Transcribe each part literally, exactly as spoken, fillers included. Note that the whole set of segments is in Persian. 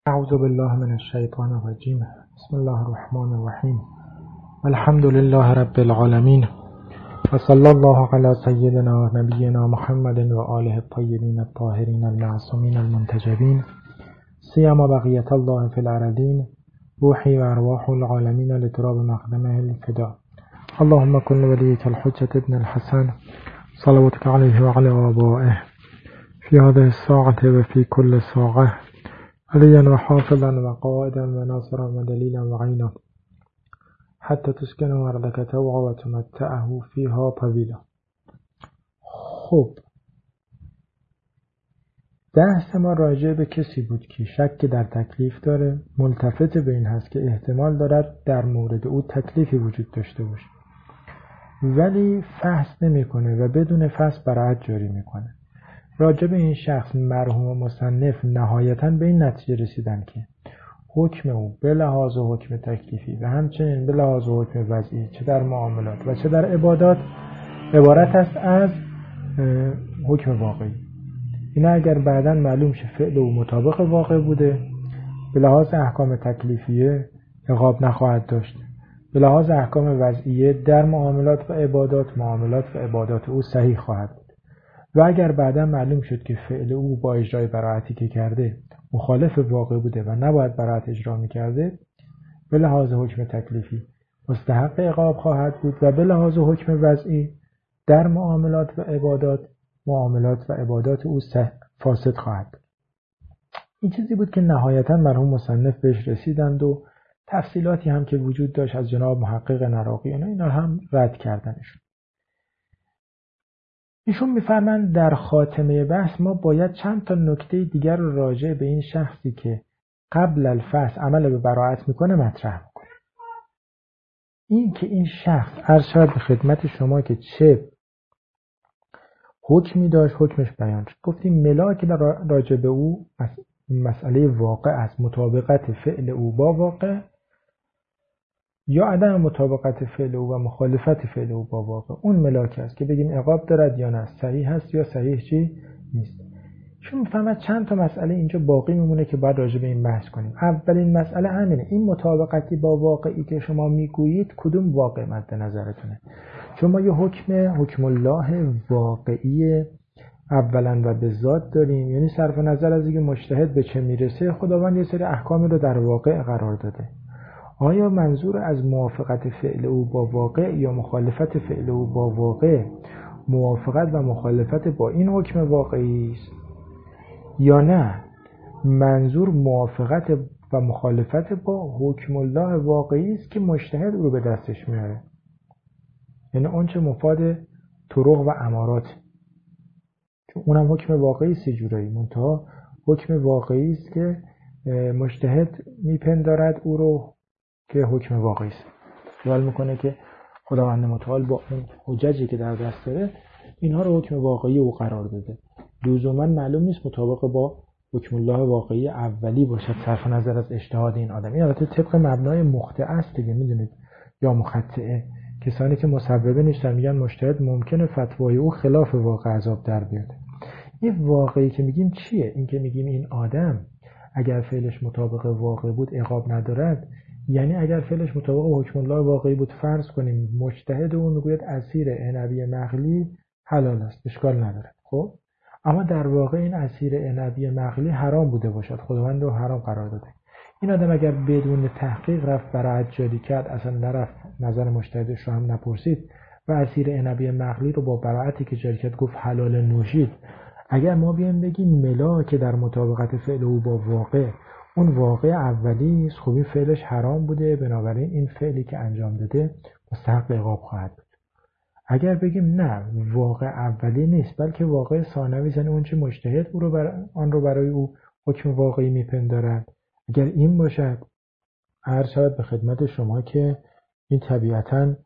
اعوذ بالله من الشیطان الرجیم. بسم الله الرحمن الرحیم. الحمد لله رب العالمین و صلی الله علی سیدنا نبینا محمد و آله الطیبین الطاهرین المعصومین المنتجبین سیما بقیت الله فی الارضین روحی و ارواح العالمین لتراب مقدمه الفدا. اللهم کن ولیک الحجة ابن الحسن صلواتك علیه و علی آبائه فی هذه الساعة و فی کل ساعة عليا وحافظا وقائدا وناصرا ودليلا وعينا حتى تسكنوا أرضك طوعا وتمتعه فيها طويلا. خب بحث ما راجع به کسی بود که شک در تکلیف داره، ملتفت به این هست که احتمال دارد در مورد او تکلیفی وجود داشته باشه ولی فحص نمیکنه و بدون فحص برایت جاری میکنه. راجع به این شخص مرحوم و مصنف نهایتاً به این نتیجه رسیدن که حکم او به لحاظ حکم تکلیفی و همچنین به لحاظ حکم وضعی چه در معاملات و چه در عبادات عبارت است از حکم واقعی. این اگر بعداً معلوم شه فعل او مطابق واقع بوده به لحاظ احکام تکلیفیه عقاب نخواهد داشت، به لحاظ احکام وضعیه در معاملات و عبادات معاملات و عبادات او صحیح خواهد بود. و اگر بعدا معلوم شد که فعل او با اجرای براعتی که کرده مخالف واقع بوده و نباید براعت اجرا می‌کرده به لحاظ حکم تکلیفی مستحق عقاب خواهد بود و به لحاظ حکم وضعی در معاملات و عبادات معاملات و عبادات او فاسد خواهد بود. این چیزی بود که نهایتا مرحوم مصنف بهش رسیدند و تفصیلاتی هم که وجود داشت از جناب محقق نراقی اینا اینا هم رد کردنشون. ایشون می‌فرمایند در خاتمه بحث ما باید چند تا نکته دیگر رو راجع به این شخصی که قبل الفحص عمل به براعت میکنه مطرح میکنه. این که این شخص عرض شد به خدمت شما که چه حکمی داشت حکمش بیان شد. گفتیم ملاک راجع به او مسئله واقع است، مطابقت فعل او با واقع یا عدم مطابقت فعل او و مخالفت فعل او با واقع. اون ملاک است که بگیم عقاب دارد یا نه، صحیح هست یا صحیح چی نیست. چون میفهمد چند تا مسئله اینجا باقی میمونه که باید راجع به این بحث کنیم. اولین مسئله همینه، این مطابقتی با واقعی که شما میگویید کدوم واقع مد نظرتونه؟ چون ما یه حکم حکم الله واقعی اولا و به ذات داریم، یعنی صرف نظر از اینکه مجتهد به چه میرسه خداوند یه سری احکامی رو در واقع قرار داده. آیا منظور از موافقت فعل او با واقع یا مخالفت فعل او با واقع موافقت و مخالفت با این حکم واقعی است یا نه منظور موافقت و مخالفت با حکم الله واقعی است که مجتهد او رو به دستش میاره؟ یعنی اون چه مفاد طرق و امارات، چون اونم حکم واقعی است جورایی، منتها حکم واقعی است که مجتهد میپندارد او رو که حکم واقعی است. خیال میکنه که خداوند متعال با اون حججی که در دست داره اینها رو حکم واقعی او قرار داده. لزوما معلوم نیست مطابق با حکم الله واقعی اولی باشد صرف نظر از اجتهاد این آدم. این البته طبق مبنای مخطئ است دیگه، میدونید، یا مخطئه. کسانی که مصوبه نیستن میگن مجتهد ممکنه فتوای او خلاف واقع عذاب در بیاد. این واقعی که میگیم چیه؟ این که میگیم این آدم اگر فعلش مطابق واقع بود عقاب ندارد، یعنی اگر فعلش مطابق حکم الله واقعی بود فرض کنیم مجتهد اون میگوید عصیر عنبی مغلی حلال است، اشکال نداره. خب اما در واقع این عصیر عنبی مغلی حرام بوده باشد، خداوند رو حرام قرار داده. این آدم اگر بدون تحقیق رفت براعت جاری کرد، اصلا نرفت نظر مجتهدش رو هم نپرسید و عصیر عنبی مغلی رو با براعتی که جاری کرد گفت حلال نوشید، اگر ما بیایم بگیم ملاک در مطابقت فعل او با واقع اون واقع اولی است، خب این فعلش حرام بوده، بنابراین این فعلی که انجام داده مستحق عقاب خواهد بود. اگر بگیم نه واقع اولی نیست بلکه واقع ثانوی است، اون چه مجتهد او رو بر... آن رو برای او حکم واقعی میپندارد، اگر این باشد عرض شود به خدمت شما که این طبیعتاً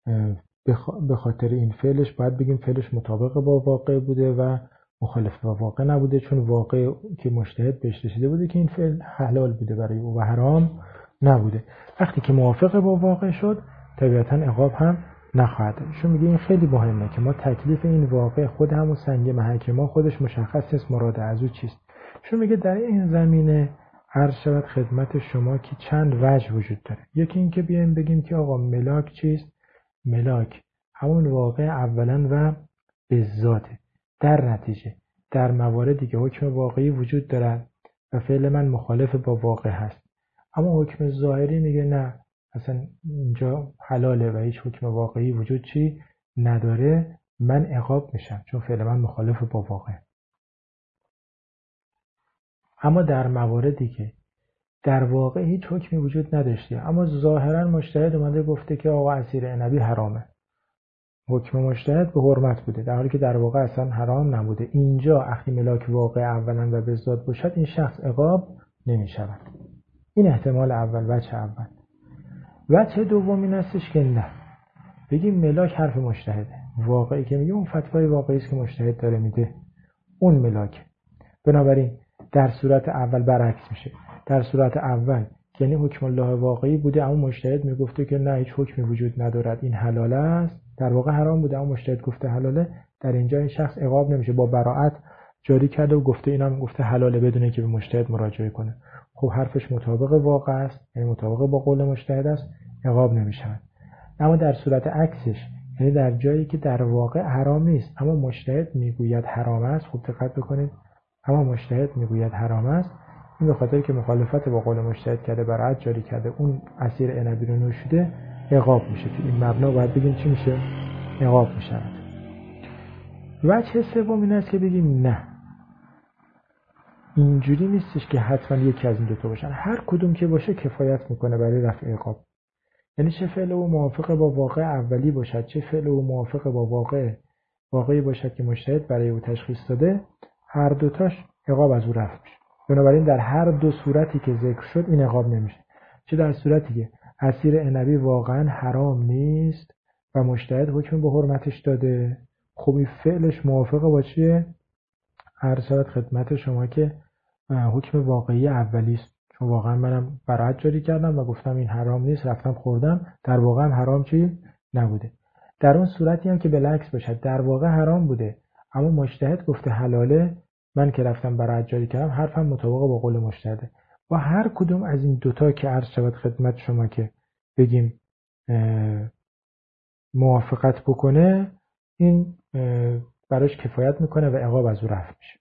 به خاطر این فعلش باید بگیم فعلش مطابق با واقع بوده و مخالف با واقع نبوده، چون واقع که مجتهد بهش رسیده بوده که این فعل حلال بوده برای او و حرام نبوده. وقتی که موافق با واقع شد طبیعتاً عقاب هم نخواهد. چون میگه این خیلی مهمه که ما تکلیف این واقع خود همون سنگ محک ما خودش مشخص نیست مراد از او چیست. چون میگه در این زمینه عرض شود خدمت شما که چند وجه وجود داره. یکی این که بیایم بگیم که آقا ملاک چیست؟ ملاک همون واقع اولا و بالذاته. در نتیجه در مواردی که حکم واقعی وجود دارد و فعل من مخالف با واقع هست، اما حکم ظاهری میگه نه، اصلا اینجا حلاله و هیچ حکم واقعی وجود چی نداره، من عقاب میشم چون فعل من مخالف با واقع. اما در مواردی که در واقع هیچ حکمی وجود نداشته اما ظاهرا مجتهد اومده گفته که آقا عصیر عنبی حرامه، حکم مجتهد به حرمت بوده در حالی که در واقع اصلا حرام نبوده، اینجا اخی ملاک واقع اولا و بالذات باشد این شخص عقاب نمی شود. این احتمال اول، وجه اول. وجه دوم این هستش که نه، بگیم ملاک حرف مجتهده، واقعی که میگه اون فتوای واقعی است که مجتهد داره میده اون ملاک. بنابراین در صورت اول برعکس میشه. در صورت اول یعنی حکم الله واقعی بوده اما مجتهد میگفته که نه هیچ حکمی وجود ندارد این حلال است، در واقع حرام بوده اما مجتهد گفته حلاله، در اینجا این شخص عقاب نمیشه، با براءت جاری کرده و گفته اینم گفته حلاله بدون اینکه به مجتهد مراجعه کنه. خب حرفش مطابق واقع است، یعنی مطابق با قول مجتهد است، عقاب نمیشه. اما در صورت عکسش، یعنی در جایی که در واقع حرام نیست اما مجتهد میگوید حرام است، خوب دقت بکنید، اما مجتهد میگوید حرام است، این به خاطر که مخالفت با قول مجتهد کرده، براءت جاری کرده، اون عصیر عنبی رو نوشیده، عقاب میشه. تو این مبنا باید بگیم چی میشه؟ عقاب میشه. وجه سوم این است که بگیم نه، اینجوری نیستش که حتما یکی از این دو تا باشن، هر کدوم که باشه کفایت میکنه برای رفع عقاب. یعنی چه فعل او موافق با واقع اولی باشد، چه فعل او موافق با واقع واقعی باشد که مجتهد برای او تشخیص داده، هر دوتاش عقاب از او رفع میشه. بنابراین در هر دو صورتی که ذکر شد این عقاب نمیشه. چه در صورتی که عصیر عنبی واقعا حرام نیست و مجتهد حکم به حرمتش داده، خب این فعلش موافق با چیه؟ عرض شود خدمت شما که حکم واقعی اولی است، چون واقعا منم براءت جاری کردم و گفتم این حرام نیست، رفتم خوردم، در واقع هم حرام چی نبوده. در اون صورتی هم که بالعکس باشد، در واقع حرام بوده اما مجتهد گفته حلاله، من که رفتم براءت جاری کردم، حرفم مطابق با قول مجتهده. و هر کدوم از این دوتا که عرض شود خدمت شما که بگیم موافقت بکنه، این براش کفایت میکنه و عقاب از او رفع میشه.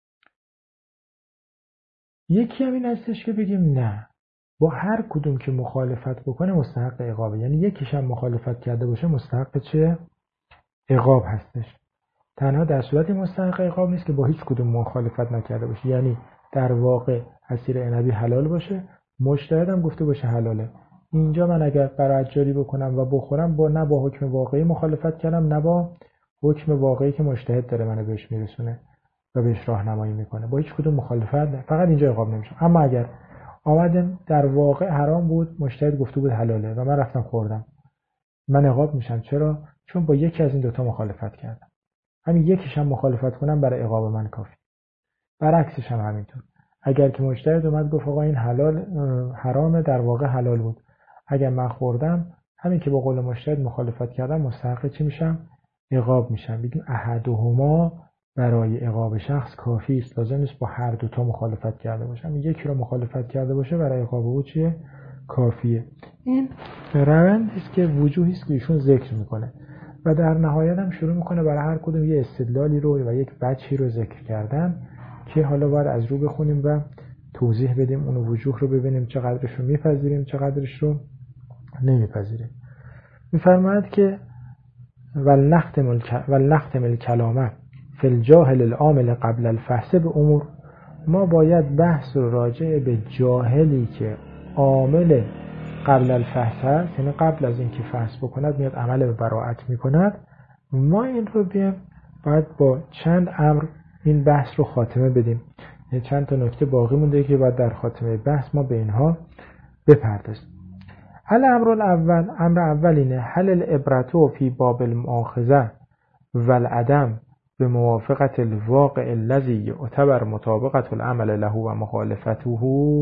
یکی هم این هستش که بگیم نه، با هر کدوم که مخالفت بکنه مستحق عقابه، یعنی یکیش هم مخالفت کرده باشه مستحق چه؟ عقاب هستش. تنها در صورتی مستحق عقاب نیست که با هیچ کدوم مخالفت نکرده باشه، یعنی در واقع عصیر عنبی حلال باشه، مجتهد هم گفته باشه حلاله، اینجا من اگر براءت جاری بکنم و بخورم، با نه با حکم واقعی مخالفت کردم نه با حکم واقعی که مجتهد داره منو بهش میرسونه و بهش راهنمایی میکنه، با هیچ کدوم مخالفت نه، فقط اینجا عقاب نمیشه. اما اگر آمدن در واقع حرام بود، مجتهد گفته بود حلاله و من رفتم خوردم، من عقاب میشم. چرا؟ چون با یکی از این دوتا مخالفت کردم، همین یکیش هم مخالفت کنم برای عقاب من کافی. برعکسش هم همینطور، اگر که مجتهد اومد گفت آقا این حلال حرامه، در واقع حلال بود، اگر من خوردم، همین که با قول مجتهد مخالفت کردم مستحق چی میشم؟ عقاب میشم. بگیم احدهما برای عقاب شخص کافی است، لازم نیست با هر دوتا مخالفت کرده باشم، یکی رو مخالفت کرده باشه برای عقاب او چیه؟ کافیه. این روندی است که وجوهی است که ایشون ذکر میکنه و در نهایت هم شروع میکنه برای هر کدوم یه استدلالی رو و یک وجهی رو ذکر کردن که حالا باید از رو بخونیم و توضیح بدیم، اون وجوه رو ببینیم چقدرش رو میپذیریم چقدرش رو نمیپذیریم. میفرماید که ولنختم الکلام فی الجاهل العامل قبل الفحص به امور، ما باید بحث رو راجع به جاهلی که عامل قبل الفحص هست، یعنی قبل از اینکه فحص بکند میاد عمل به براءت میکند، ما این رو بیم باید با چند امر این بحث رو خاتمه بدیم. یعنی چند تا نکته باقی مونده که باید در خاتمه بحث ما به اینها بپردازیم. الامر الاول، امر اول اینه هل العبرة فی باب المؤاخذه والعدم به موافقت الواقع الذی یعتبر مطابقت العمل له و مخالفته.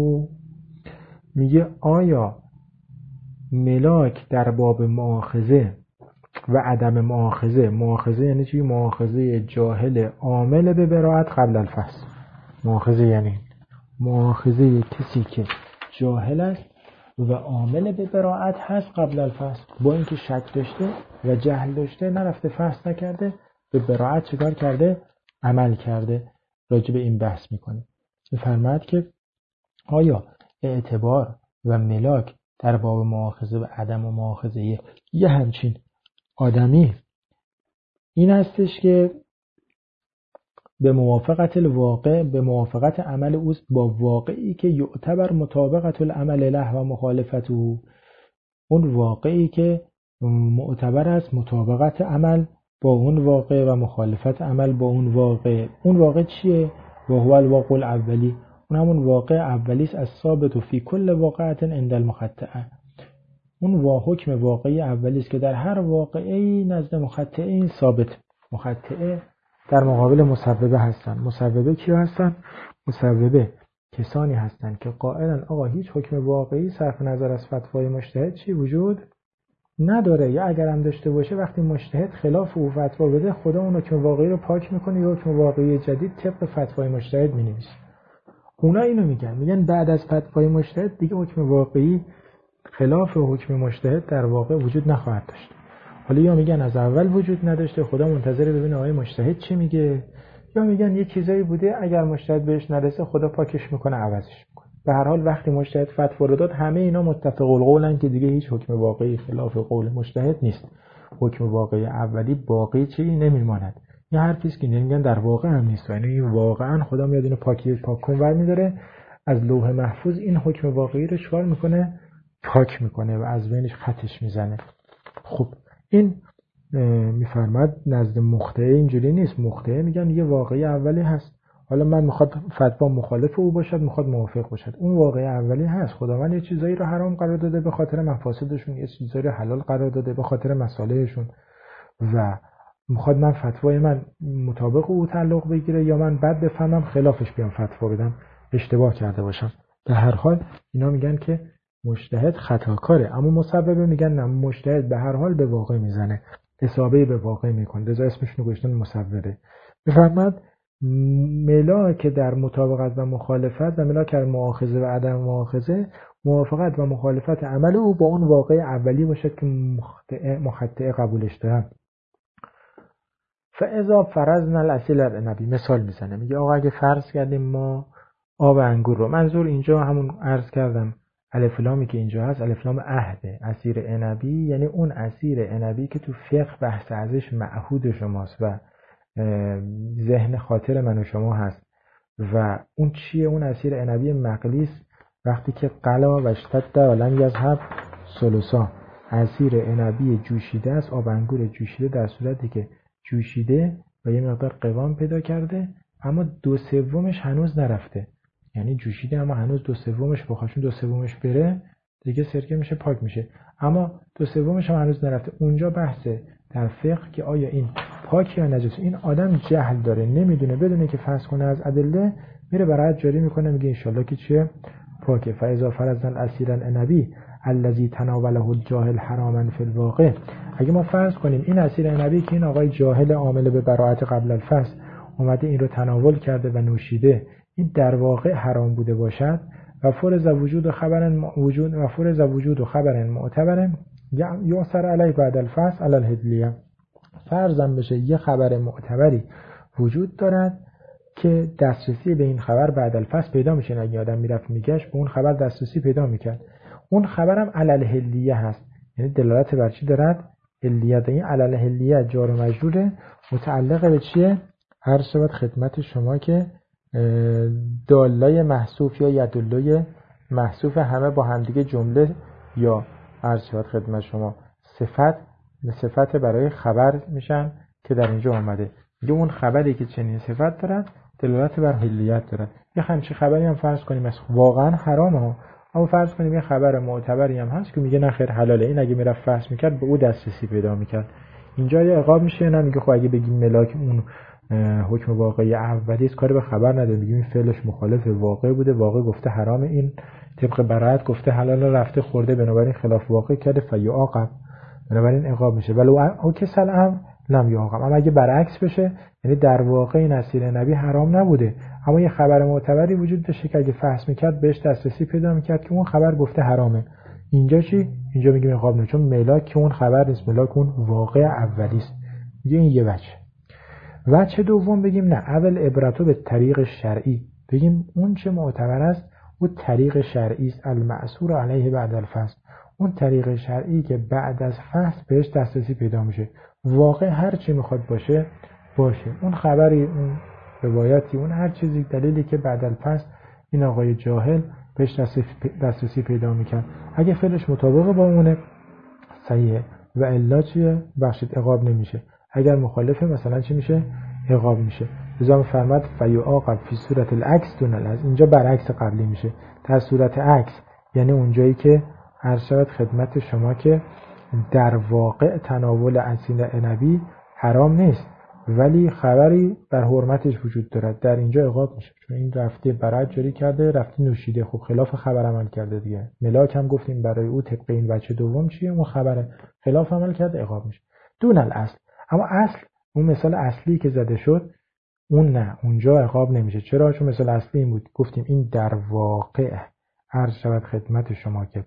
میگه آیا ملاک در باب مؤاخذه و عدم مؤاخذه، مؤاخذه یعنی چی؟ مؤاخذه جاهل عامل به براءت قبل الفحص، مؤاخذه یعنی مؤاخذه کسی که جاهل است و عامل به براءت هست قبل الفصل، با اینکه شک داشته و جهل داشته نرفته فصل نکرده، به براءت چیکار کرده؟ عمل کرده. راجع به این بحث میکنه. میفرماید که آیا اعتبار و ملاک در باب مؤاخذه و عدم و مؤاخذه یه همچین آدمی این هستش که به موافقت الواقع، به موافقت عمل اوست با واقعی که یعتبر مطابقت العمل له و مخالفته، اون واقعی که معتبر است مطابقت عمل با اون واقع و مخالفت عمل با اون واقع. اون واقع چیه؟ و هو الواقع الاولی، اون همون واقع اولی است، از ثابت فی کل واقعه عند المخطئه. اون وا حکم واقعی اولی است که در هر واقعی نزد مخطئه این ثابت. مخطئه در مقابل مسببه هستن. مسببه کیا هستن؟ مسببه کسانی هستند که قائلن آقا هیچ حکم واقعی صرف نظر از فتوای مجتهد چی وجود نداره، یا اگر هم داشته باشه وقتی مجتهد خلاف او فتوا بده خدا اون حکم واقعی رو پاک میکنه یا حکم واقعی جدید طبق فتوای مجتهد مینویسه. اونا اینو میگن، میگن بعد از فتوای مجتهد دیگه حکم واقعی خلاف حکم مجتهد در واقع وجود نخواهد داشت. حالا یا میگن از اول وجود نداشته خدا منتظر ببینه آقای مجتهد چی میگه، یا میگن یه چیزایی بوده اگر مجتهد بهش نرسه خدا پاکش میکنه عوضش میکنه. به هر حال وقتی مجتهد فتوا رو داد همه اینا متفق القولن که دیگه هیچ حکم واقعی خلاف قول مجتهد نیست. حکم واقعی اولی باقی چی نمیماند. یه حرفی است که نمیگن در واقع هم نیست، یعنی واقعا خدا میاد اینو پاکی پاک کن ور میداره از لوح محفوظ، این حکم واقعی رو چکار میکنه؟ پاک میکنه و از بینش خطش میزنه. خب این میفرماد نزد مخطئه اینجوری نیست. مخطئه میگن یه واقعی اولی هست، حالا من میخواد فتوا مخالف او باشد میخواد موافق باشد، اون واقعی اولی هست. خداوند یه چیزایی رو حرام قرار داده به خاطر مفاسدشون، یه چیزایی رو حلال قرار داده به خاطر مصالحشون و میخواد من فتوای من مطابق او تعلق بگیره یا من بد بفهمم خلافش بیام فتوا بدم اشتباه کرده باشم. به هر حال اینا میگن که مجتهد خطاکاره، اما مسببه میگن نه، مجتهد به هر حال به واقع میزنه، اصابه به واقع میکنه، لذا اسمشون رو گذاشتن مسببه. بفرماد ملاک در مطابقت و مخالفت و ملاک در مؤاخذه و عدم مؤاخذه موافقت و مخالفت عمل او با اون واقع اولی باشد که مخطئه قبولش دارن. فاذا فرضنا الاصیل العنبی، مثال میزنه میگه آقا اگه فرض کردیم ما آب انگور رو، منظور اینجا همون عرض کردم الف لامی که اینجا هست الف لام عهده، عصیر عنبی یعنی اون عصیر عنبی که تو فقه بحث ازش معهود شماست و ذهن خاطر من و شما هست. و اون چیه؟ اون عصیر عنبی مقلیس وقتی که قلا و اشتد و لم یذهب ثلثا، عصیر عنبی جوشیده است، آب انگور جوشیده در صورتی که جوشیده و یه مقدار قوام پیدا کرده اما دو سومش هنوز نرفته، یعنی جوشیده اما هنوز دو سومش بخواشون دو سومش بره دیگه سرکه میشه پاک میشه، اما دو سومش هم هنوز نرفته. اونجا بحثه در فقه که آیا این پاک یا نجس. این آدم جهل داره نمیدونه، بدونه که فرض کنه از ادله میره برات جاری میکنه میگه انشالله که چیه پاکه. فاذا فرضنا الاسیر العنبی الذي تناوله الجاهل حراما فی الواقع، اگه ما فرض کنیم این عصیر عنبی که این آقای جاهل عامل به براءت قبل الفصل اومده این رو تناول کرده و نوشیده این در واقع حرام بوده باشد و فرض وجود و خبر وجود و فرض وجود و خبر معتبر یا سر علی بعد الفصل علی الهدلیه، فرضاً بشه یه خبر معتبری وجود دارد که دسترسی به این خبر بعد الفصل پیدا میشه. اگه آدم میرفت میگشت به اون خبر دسترسی پیدا میکرد. اون خبرم علی الهدلیه هست، یعنی دلالت بر چی دارد؟ هلیت. این علی الهدلیه جار و مجرور متعلق به چیه؟ هر شود خدمت شما که دالای محذوف یا یدلای محذوف همه با همدیگه جمله یا عرض شود خدمت شما صفت صفت برای خبر میشن که در اینجا آمده. میگه اون خبری که چنین صفت دارد دلالت بر حلیت دارد. یه همچین خبری هم فرض کنیم از واقعا حرامه ها، اما فرض کنیم یه خبر معتبری هم هست که میگه نه خیر حلاله، این اگه میرفت فحص میکرد به او دسترسی پیدا میکرد. اینجا یه عقاب میشه. نه میگه خب اگه بگیم ملاک اون حکم واقعی اولی است کاری به خبر نداره، میگیم این فعلش مخالف واقع بوده، واقع گفته حرام، این طبق براءت گفته حلال، رفته خورده بنابراین خلاف واقع کرده فیعاقب، بنابراین عقاب میشه. ولی او که الامر لم یعاقب، اما اگه برعکس بشه یعنی در واقع این عصیر نبی حرام نبوده اما یه خبر معتبری وجود داشته که اگه فحص میکرد بهش دسترسی پیدا میکرد که اون خبر گفته حرامه. اینجا چی؟ اینجا میگیم عقاب نمیشه، چون ملاک که اون خبر نیست، ملاک اون واقع اولی است. میگه این یه وجه. وجه دوم بگیم نه، اول عبرتو به طریق شرعی، بگیم اون چه معتبر است اون طریق شرعی است، المأثور علیه بعد الفحص، اون طریق شرعی که بعد از فحص بهش دسترسی پیدا میشه. واقع هر چی میخواد باشه باشه، اون خبری، اون روایتی، اون هر چیزی، دلیلی که بعد الفحص این آقای جاهل بهش دسترسی پیدا میکن، اگه فعلش مطابق با اونه صحیحه و الا چیه؟ بخشید عقاب نمیشه. اگر مخالفه مثلا چی میشه؟ عقاب میشه. لذا فرمود فیعاقب فی صورت العکس دون الاصل، اینجا برعکس قبلی میشه. در صورت عکس یعنی اونجایی که عرض شود خدمت شما که در واقع تناول عصیر عنبی حرام نیست ولی خبری بر حرمتش وجود دارد، در اینجا عقاب میشه، چون این رفته برعکس جاری کرده، رفته نوشیده، خب خلاف خبر عمل کرده دیگه. ملاک هم گفتیم برای او طبق این بچه دوم چیه؟ اون خبر خلاف عمل کرده، عقاب میشه دون الاصل. اما اصل، اون مثال اصلی که زده شد اون نه، اونجا عقاب نمیشه. چرا؟ چون مثال اصلی این بود، گفتیم این در واقع عرض شود خدمت شما که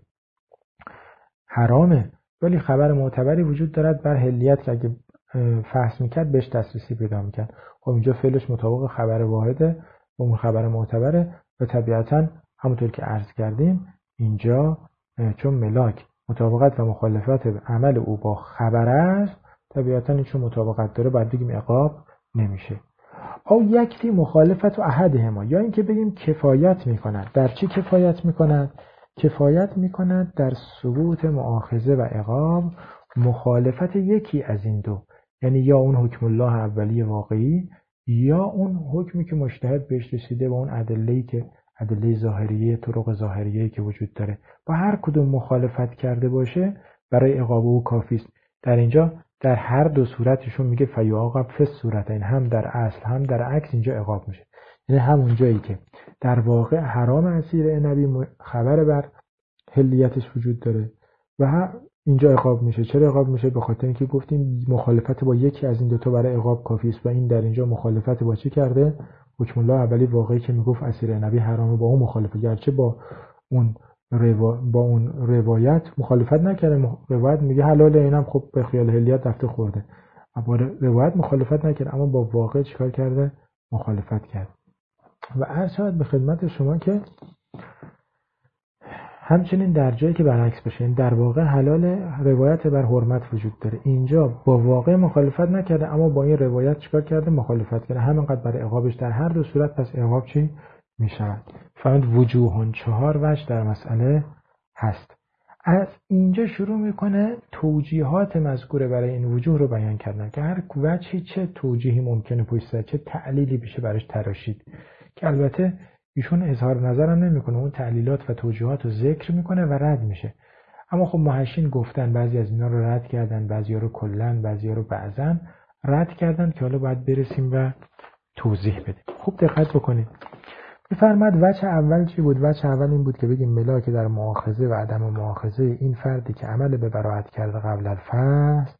حرامه ولی خبر معتبری وجود دارد بر حلیت که اگه فحص میکرد بهش دسترسی پیدا میکرد. خب اینجا فعلش مطابق خبر واحده و اون خبر معتبره و طبیعتا همونطور که عرض کردیم اینجا چون ملاک مطابقت و مخالفت عمل او با خبر است، طبیعتا این چون مطابقت داره باید بگیم عقاب نمیشه. او یکفی مخالفت و احدهما، یا اینکه بگیم کفایت میکند. در چی کفایت میکند؟ کفایت میکند در ثبوت مؤاخذه و عقاب مخالفت یکی از این دو، یعنی یا اون حکم الله اولی واقعی یا اون حکمی که مجتهد بهش رسیده و اون ادله‌ای که ادله ظاهریه، طرق ظاهریه که وجود داره، با هر کدوم مخالفت کرده باشه برای عقاب او کافی است. در اینجا در هر دو صورتشون میگه فیعاقب فی الصورتین، هم در اصل هم در عکس اینجا عقاب میشه. یعنی همون جایی که در واقع حرام عصیر عنبی خبر بر حلیتش وجود داره و اینجا عقاب میشه. چرا عقاب میشه؟ به خاطر اینکه گفتیم مخالفت با یکی از این دو تا برای عقاب کافی است و این در اینجا مخالفت با چی کرده؟ حکم الله اولی واقعی که میگفت عصیر عنبی حرامه با اون مخالفت، گرچه با اون روا... با اون روایت مخالفت نکرده. روایت میگه حلاله، اینم خب به خیال حلیت رفته خورده، با روایت مخالفت نکرده اما با واقع چیکار کرده؟ مخالفت کرد. و عرض شد به خدمت شما که همچنین در جایی که برعکس باشه، این در واقع حلال روایت بر حرمت وجود داره، اینجا با واقع مخالفت نکرده اما با این روایت چیکار کرده؟ مخالفت کرده، همینقدر برای عقابش در هر دو صورت پس عقاب چی میشود؟ فهمید وجوهن، چهار وجه در مسئله هست. از اینجا شروع میکنه توجیهات مذکوره برای این وجوه رو بیان کردن که هر وجهی چه توجیهی ممکنه پشت سر، چه تعلیلی بشه براش تراشید، که البته ایشون اظهار نظرم نمیکنه، اون تعلیلات و توجیهات رو ذکر میکنه و رد میشه. اما خب محشین گفتن بعضی از اینا رو رد کردن، بعضی رو کلن، بعضی رو بعضن رد کردن که حالا باید برسیم و توضیح بدیم. خوب دقت بکنید. میفرماد وجه اول چی بود؟ وجه اول این بود که بگیم ملاک در مؤاخذه و عدم مؤاخذه این فردی که عمل به براءت کرده قبل الفحص،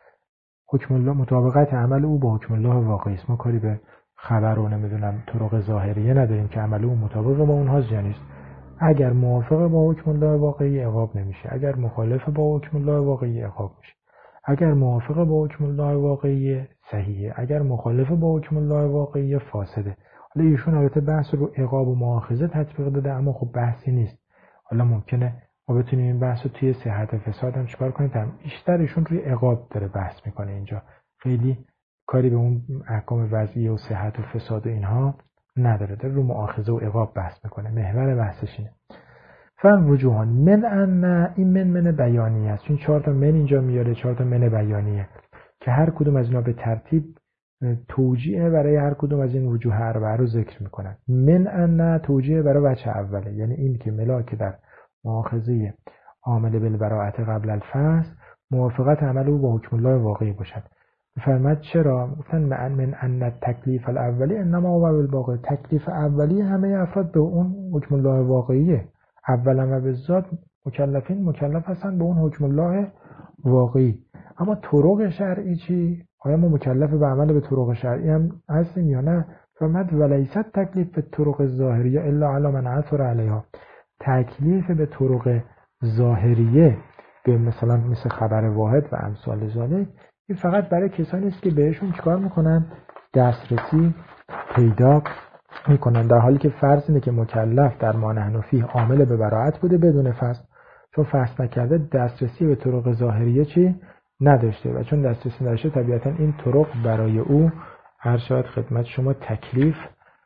حکم الله مطابقت عمل او با حکم الله واقعی است. ما کاری به خبر و نمیدونم طرق ظاهریه نداریم که عمل او مطابق با اونها جنیست. اگر موافق با حکم الله واقعی عقاب نمیشه، اگر مخالف با حکم الله واقعی عقاب میشه. اگر موافق با حکم الله واقعی صحیحه، اگر مخالف با حکم الله واقعی فاسده. حالا ایشون البته بحث رو عقاب و مؤاخذه تطبیق داده اما خب بحثی نیست. حالا ممکنه ما بتونیم این بحث رو توی صحت و فساد هم چیکار کنیم؟ بیشتر ایشون روی عقاب داره بحث میکنه اینجا، خیلی کاری به اون احکام وضعیه و صحت و فساد و اینها نداره، داره رو مؤاخذه و عقاب بحث میکنه. محور بحثش اینه. فهم وجوهان من ان، این من من بیانیه است، چون چهار تا من اینجا میاره، چهار تا من بیانیه که هر کدوم از اینا به ترتیب توجیه برای هر کدوم از این وجوه اربعه رو ذکر میکنن. من ان توجیه برای وجه اوله، یعنی این که ملاک در مؤاخذه عامل بالبراءت قبل الفحص موافقت عمل او با حکم الله واقعی باشد. فرمود چرا؟ گفتن من ان تکلیف الاولی انما هو بالواقع، تکلیف اولی همه افراد به اون حکم الله واقعیه. اولا و بالذات مکلفین مکلف هستن به اون حکم الله واقعی. اما طرق شرعی چی؟ آیا ما مکلف به عمل به طرق شرعی هم هستیم یا نه؟ فرمود ولیست تکلیف به طرق ظاهریه الا علی من عثر علیها. تکلیف به طرق ظاهریه به مثلا مثل خبر واحد و امثال ذالک این فقط برای کسانی است که بهشون چیکار میکنن؟ دسترسی پیدا میکنن، در حالی که فرض اینه که مکلف در ما نحن فیه عامل به براءت بوده بدون فصل، چون فصل نکرده دسترسی به طرق ظاهریه چی نداشته و چون دسترسی نداشته طبیعتا این طرق برای او هر شاید خدمت شما تکلیف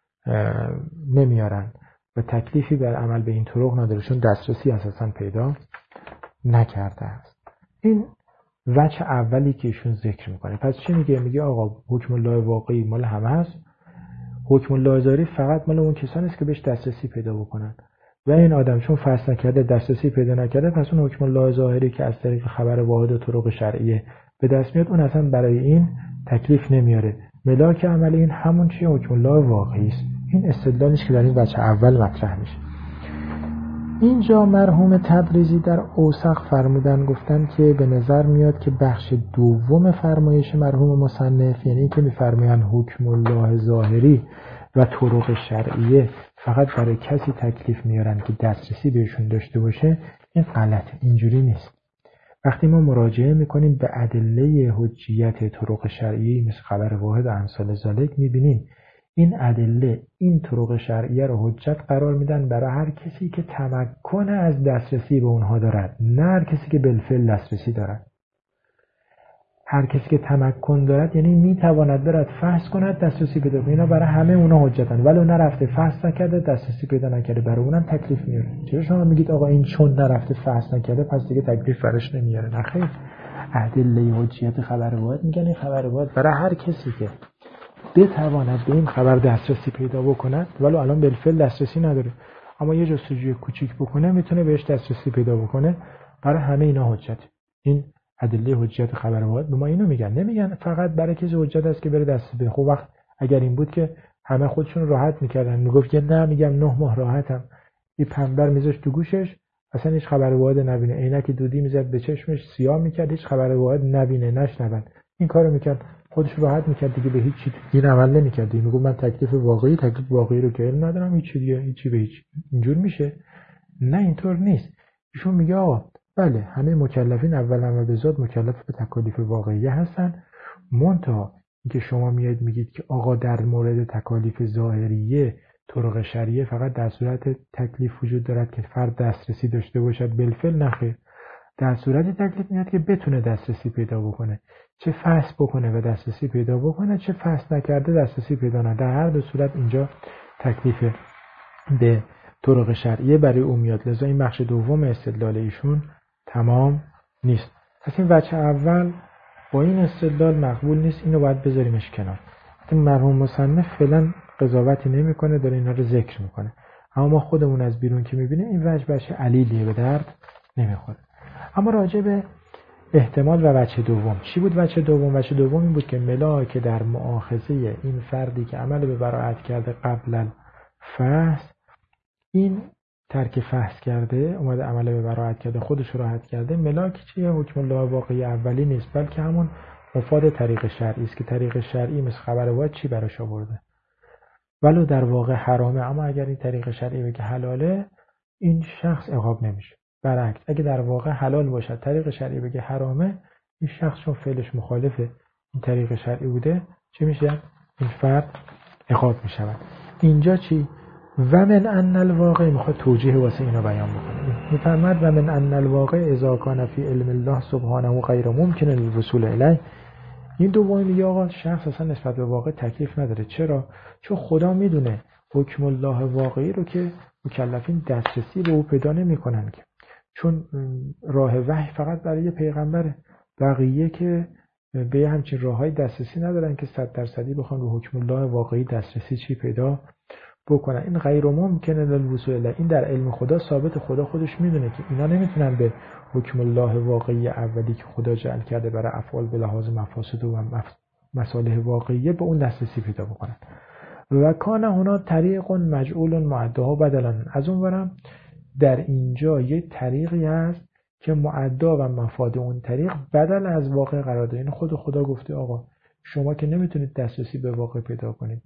نمیارن و تکلیفی بر عمل به این طرق نداره چون دسترسی اساسا پیدا نکرده است. این وجه اولی که ایشون ذکر میکنه. پس چی میگه؟ میگه آقا حکم الله واقعی مال همه است، حکم الله ظاهری فقط مال اون کسانی است که بهش دسترسی پیدا بکنن و این آدم چون فصل نکرده دسترسی پیدا نکرده پس اون حکم الله ظاهری که از طریق خبر واحد و طرق شرعیه به دست میاد اون اصلا برای این تکلیف نمیاره. ملاک عمل این همون چیه؟ حکم الله واقعی است. این استدلالش که در این بچه اول مطرح میشه. اینجا مرحوم تبریزی در اوسق فرمودن گفتن که به نظر میاد که بخش دوم فرمایش مرحوم مصنف، یعنی که میفرمایند حکم الله ظاهری و طرق شرعیه فقط برای کسی تکلیف میارن که دسترسی بهشون داشته باشه، این غلطه، اینجوری نیست. وقتی ما مراجعه میکنیم به ادله حجیت طرق شرعیه مثل خبر واحد و امثال ذالک میبینیم این ادله این طرق شرعیه رو حجت قرار میدن برای هر کسی که تمکن از دسترسی به اونها دارد، نه هر کسی که بالفعل دسترسی دارد. هر کسی که تمکن دارد یعنی میتواند برد فحص کند دسترسی پیدا کنه، اینا برای همه اونا حجتن، ولو نرفته فحص نکرده دسترسی پیدا نکرده برای اونم تکلیف میاره. چرا شما میگید آقا این چون نرفته فحص نکرده پس دیگه تکلیف براش نمیاره؟ نه خیر، ادله حجیت خبر واحد میگن این خبر واحد برای هر کسی که بتواند به این خبر دسترسی پیدا بکند، ولو الان بالفعل دسترسی نداره اما یه جستجوی کوچیک بکنه میتونه بهش دسترسی پیدا بکنه، برای همه اینا حجت. این ادله حجیت خبر واحد به ما اینو میگن، نمیگن فقط برای کسی حجت است که بره دسترسی پیدا. خب وقت اگر این بود که همه خودشون راحت میکردن، میگفت که نه میگم نه ماه راحتم، این پنبر میذاشت تو گوشش اصلا هیچ خبر واحد نبینه، عینک دودی میزد به چشمش سیاه میکرد هیچ خبر واحد نبینه نشنون، این کارو میکرد خودش راحت میکرد دیگه، به هیچ چی این عمل نمیکرد. این میگه من تکلیف واقعی تکلیف واقعی رو که علم ندارم، هیچ چی دیگه هیچی به هیچ. اینجور میشه؟ نه اینطور نیست. ایشون میگه آقا بله همه مکلفین اولا و به ذات مکلف به تکالیف واقعی هستن، منتها اینکه شما میاد میگید که آقا در مورد تکالیف ظاهریه طرق شرعیه فقط در صورت تکلیف وجود دارد که فرد دسترسی داشته باشد، بالفعل نخیر. در صورتی تکلیف میاد که بتونه دسترسی پیدا بکنه، چه فحص بکنه و دسترسی پیدا بکنه، چه فحص نکرده دسترسی پیدا نکنه، در هر دو صورت اینجا تکلیف به طرق شرعیه برای او میاد. لذا این بخش دوم استدلال ایشون تمام نیست. پس این وجه اول با این استدلال مقبول نیست، اینو باید بذاریمش کنار. این مرحوم مصنف فعلا قضاوتی نمیکنه، داره اینا رو ذکر میکنه، اما ما خودمون از بیرون که میبینیم این وجه بشه علیلیه، به درد نمیخوره. اما راجع به احتمال و وجه دوم چی بود؟ وجه دوم وجه دوم این بود که ملاک در مؤاخذه این فردی که عمل به براءت کرده قبل الفحص، این ترک فحص کرده اومده عمل به براءت کرده خودش راحت کرده، ملاک چیه؟ حکم الله واقعی اولی نیست بلکه همون مفاد طریق شرعی است که طریق شرعی مثل خبر واحد چی براش آورده، ولو در واقع حرامه، اما اگر این طریق شرعی بگه حلاله این شخص عقاب نمیشه. برعکس اگه در واقع حلال باشد طریق شرعی بگه حرامه، این شخص چون فعلش مخالف این طریق شرعی بوده چی میشه؟ این فرد عقاب میشود. اینجا چی؟ و من ان الواقع میخواد توجیه واسه اینو بیان بکنه. میفرماد و من ان الواقع اذا کان فی علم الله سبحانه غیر ممکن الوصول الیه. این دومی میگه آقا شخص اصلا نسبت به واقع تکلیف نداره. چرا؟ چون خدا میدونه حکم الله واقعی رو که مکلفین دسترسی به او پیدا نمیکنن که، چون راه وحی فقط برای پیغمبره، بقیه که به همچین راههای دسترسی ندارن که صد درصدی بخوان به حکم الله واقعی دسترسی چی پیدا بکنن. این غیر ممکنه للوصول الیه، این در علم خدا ثابت، خدا خودش میدونه که اینا نمیتونن به حکم الله واقعی اولی که خدا جعل کرده برای افعال به لحاظ مفاسد و مصالح واقعیه به اون دسترسی پیدا بکنن. و کان هنا طریق مجعول معدها بدلا، از اون برم در اینجا یه طریقی هست که معدا و مفاد اون طریق بدل از واقع قرار داره. این خود خدا گفته آقا شما که نمیتونید دسترسی به واقع پیدا کنید،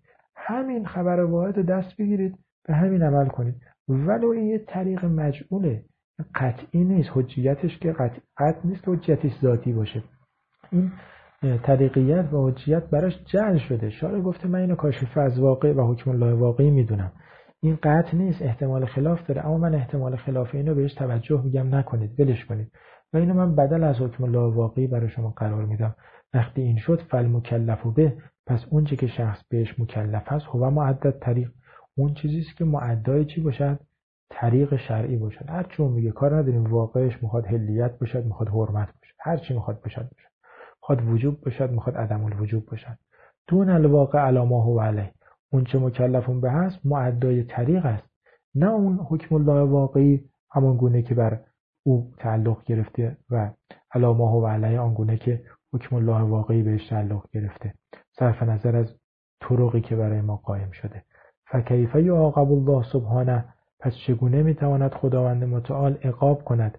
همین خبر واحد دست بگیرید، به همین عمل کنید. ولو این یه طریق مجعوله، قطعی نیست، حجیتش که قطعی نیست که حجیتش ذاتی باشه. این طریقیت و حجیت براش جعل شده. شارع گفته من اینو کاشف از واقع و حکم الله واقعی میدونم. این قطع نیست، احتمال خلاف داره، اما من احتمال خلاف اینو بهش توجه میگم نکنید، ولش کنید و اینو من بدل از حکم الله واقعی برای شما قرار میدم. وقتی این شد فالمکلف به، پس اون چیزی که شخص بهش مکلف است هو معدد طریق، اون چیزی است که معدای چی باشد؟ طریق شرعی باشد. هر چون میگه کار نداریم، واقعش میخواد حلیت باشد، میخواد حرمت باشد، هر چی میخواد باشد باشد، میخواد وجوب باشد، میخواد عدم الوجوب باشد. دون الواقع علی ما هو علیه، اون چه مکلفون به هست معدای طریق است، نه اون حکم الله واقعی همان گونه که بر او تعلق گرفته و علی ما هو علیه آن گونه که حکم الله واقعی بهش تعلق گرفته، صرف نظر از طرقی که برای ما قائم شده. فکیف یعاقب الله سبحانه، پس چگونه میتواند خداوند متعال عقاب کند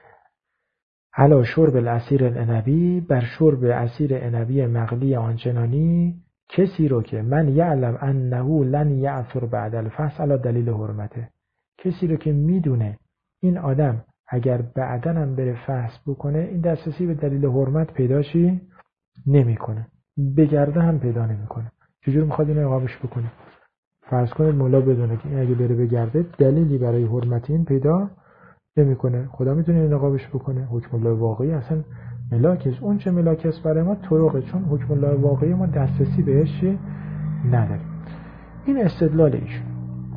علی شرب العصیر العنبی، بر شرب عصیر عنبی مغلی آنچنانی، کسی رو که من یعلم انه لن یعثر بعد الفحص علی دلیل حرمته، کسی رو که میدونه این آدم اگر بعداً هم بره فحص بکنه این دسترسی به دلیل حرمت پیداشی نمیکنه، بگرده هم پیدا نمیکنه. چجور میخواد اینو عقابش بکنه؟ فرض کنید مولا بدونه که این اگه بره بگرده دلیلی برای حرمت این پیدا نمیکنه، خدا میتونه این عقابش بکنه؟ حکم الله واقعی اصلا ملاکش، اون چه ملاکش برای ما طرقه، چون حکم الله واقعی ما دسترسی بهش نداریم. این استدلال ایشون.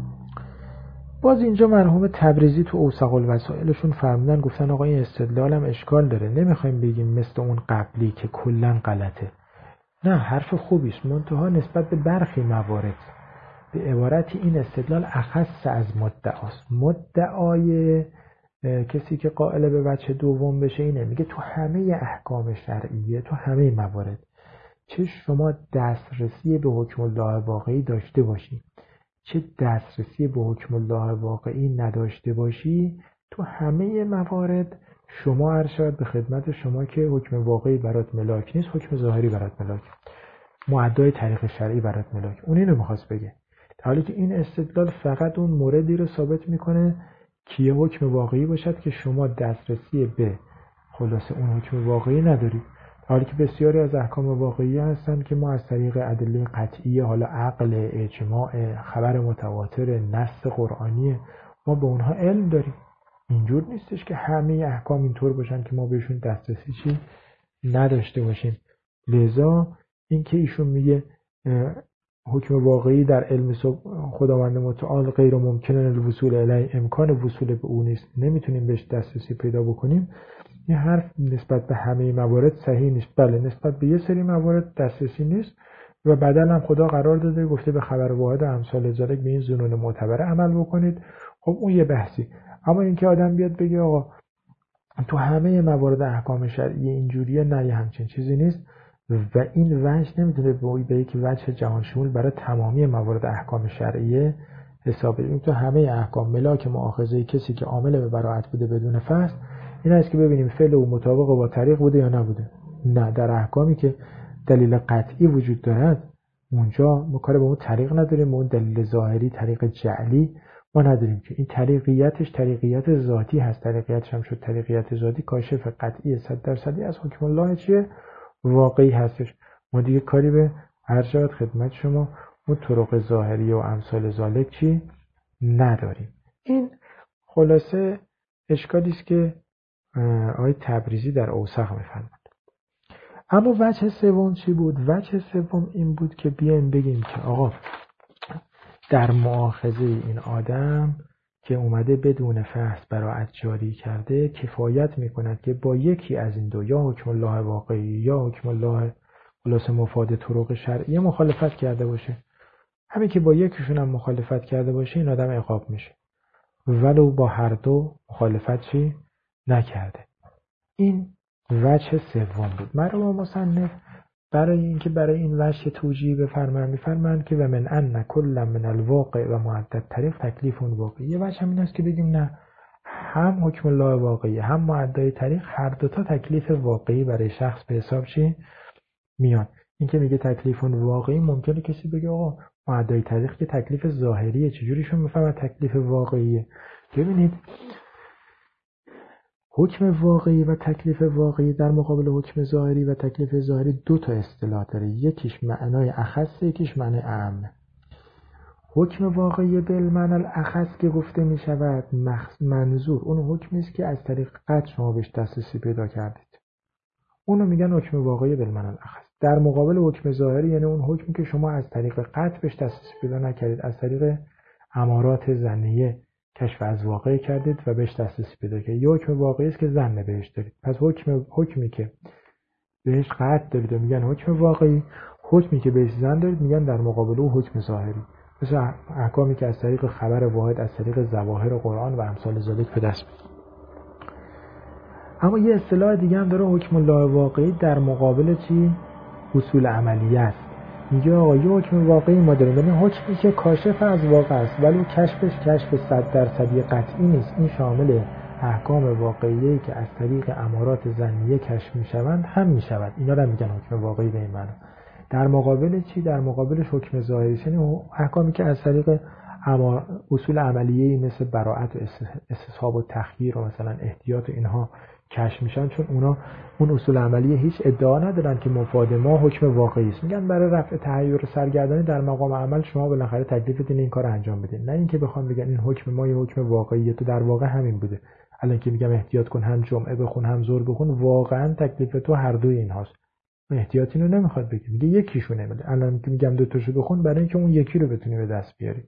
باز اینجا مرحوم تبریزی تو اوسق الوسائلشون فرمودن، گفتن آقا این استدلالم اشکال داره، نمیخوایم بگیم مثل اون قبلی که کلا غلطه. نه، حرف خوبی است، منتها نسبت به برخی موارد به عبارتی این استدلال اخص از مدعاست. مدعای کسی که قائل به وجه دوم بشه اینه، میگه تو همه احکام شرعیه، تو همه موارد، چه شما دسترسی به حکم الله واقعی داشته باشی چه دسترسی به حکم الله واقعی نداشته باشی، تو همه موارد شما ارشاد به خدمت شما که حکم واقعی برات ملاک نیست، حکم ظاهری برات ملاک، معدای طریق شرعی برات ملاک. اون اینو میخواست بگه، در حالی که این استدلال فقط اون موردی رو ثابت میکنه که یه حکم واقعی باشد که شما دسترسی به خلاصه اون حکم واقعی ندارید، در حالی که بسیاری از احکام واقعی هستند که ما از طریق ادله قطعی، حالا عقل، اجماع، خبر متواتر، نص قرآنی، ما به اونها علم داریم. اینجور نیستش که همه احکام اینطور باشن که ما بهشون دسترسی چی نداشته باشیم. لذا این که ایشون میگه حکم واقعی در علم خداوند متعال غیر ممکنه الوصول الیه، امکان وصول به اون نیست، نمیتونیم بهش دسترسی پیدا بکنیم، این حرف نسبت به همه موارد صحیح نیست. بله، نسبت به یه سری موارد دسترسی نیست و بدل هم خدا قرار داده گفته به خبر واحد امثال ذالک به این ظنون معتبره عمل بکنید. خب اون یه بحثی. اما اینکه آدم بیاد بگه آقا تو همه موارد احکام شرعی اینجوریه، نه، یه همچین چیزی نیست و این وجه نمیتونه به یک وجه جهان شمول برای تمامی موارد احکام شرعیه حساب بگیریم. تو همه احکام ملاک مؤاخذه کسی که عامل به براءت بوده بدون فحص این است که ببینیم فعل او مطابق با طریق بوده یا نبوده. نه، در احکامی که دلیل قطعی وجود دارد اونجا ما کار به اون طریق نداریم، اون دلیل ظاهری، طریق جعلی ما نداریم که این طریقیتش طریقیت ذاتی هست، طریقیتش هم شد طریقیت ذاتی کاشف قطعی صد درصدی از حکم الله چیه؟ واقعی هستش. ما دیگه کاری به ارشاد خدمت شما اون طرق ظاهری و امثال ذالک چی نداریم. این خلاصه اشکالی است که آقای تبریزی در اوسق می‌فرماید. اما وجه سوم چی بود؟ وجه سوم این بود که بیایم بگیم که آقا در مؤاخذه این آدم که اومده بدون فحص براءت جاری کرده کفایت میکند که با یکی از این دو، یا حکم الله واقعی یا حکم الله خلاص مفاد طرق شرعی مخالفت کرده باشه. همین که با یکیشون هم مخالفت کرده باشه این آدم عقاب میشه، ولو با هر دو مخالفت چی نکرده. این وجه سوم بود. مرحوم مصنف برای اینکه برای این وجه توجیه بفرمایند میفرمایند که و من ان کل من الواقع و معدد طریق تکلیف اون واقعی. یه وجه هم این است که بگیم نه، هم حکم الله واقعی هم معدد طریق هر دوتا تکلیف واقعی برای شخص به حساب چی میان. این که میگه تکلیف اون واقعی، ممکنه کسی بگه آقا معدای طریق که تکلیف ظاهریه، چجوریشون میفهمن تکلیف واقعیه؟ ببینید حکم واقعی و تکلیف واقعی در مقابل حکم ظاهری و تکلیف ظاهری دو تا اصطلاح داره، یکیش معنای اخص، یکیش معنای اعم. حکم واقعی بالمعنی الاخص که گفته می شود منظور اون حکمی است که از طریق قطع شما بهش دسترسی پیدا کردید، اونو میگن حکم واقعی بالمعنی الاخص. در مقابل حکم ظاهری یعنی اون حکمی که شما از طریق قطع بهش دسترسی پیدا نکردید، از طریق امارات ظنیه کشف از واقع کردید و بهش دسترسی پیدا کردید. یه حکم واقعی است که ظن بهش دارید. پس حکم حکمی که بهش قطع دارید و میگن حکم واقعی، حکمی که بهش ظن دارید میگن در مقابل او حکم ظاهری. مثل احکامی که از طریق خبر واحد از طریق ظواهر قرآن و امثال ذالک به دست میاد. اما یه اصطلاح دیگه هم داره حکم الله واقعی در مقابل چی؟ اصول عملیه است. میگه آقا یه حکم واقعی ما داریم، یعنی حکمی که کاشف از واقع است ولی کشفش کشف صد درصدی قطعی نیست. این شامل احکام واقعیه که از طریق امارات ظنیه کشف میشوند هم میشود. اینا رو میگن حکم واقعی به این معنی. در مقابل چی؟ در مقابلش حکم ظاهری، یعنی احکامی که از طریق اصول عملیه مثل براءت و استصحاب و تخییر و مثلا احتیاط و اینها کشف میشن، چون اونا اون اصول عملیه هیچ ادعا ندارن که مفاد ما حکم واقعی است. میگن برای رفع تحیر و سرگردانی در مقام عمل شما بالاخره تکلیفت اینه این کارو انجام بدین، نه اینکه بخوام بگن این حکم ما یه حکم واقعیه. تو در واقع همین بوده. الان که میگم احتیاط کن، هم جمعه بخون هم ظهر بخون، واقعا تکلیف تو هر دوی اینهاست. احتیاطی رو نمیخواد بگه، میگه یکیشونه. الان که میگم دو تاشو بخون برای اینکه اون یکی رو بتونی به دست بیاری.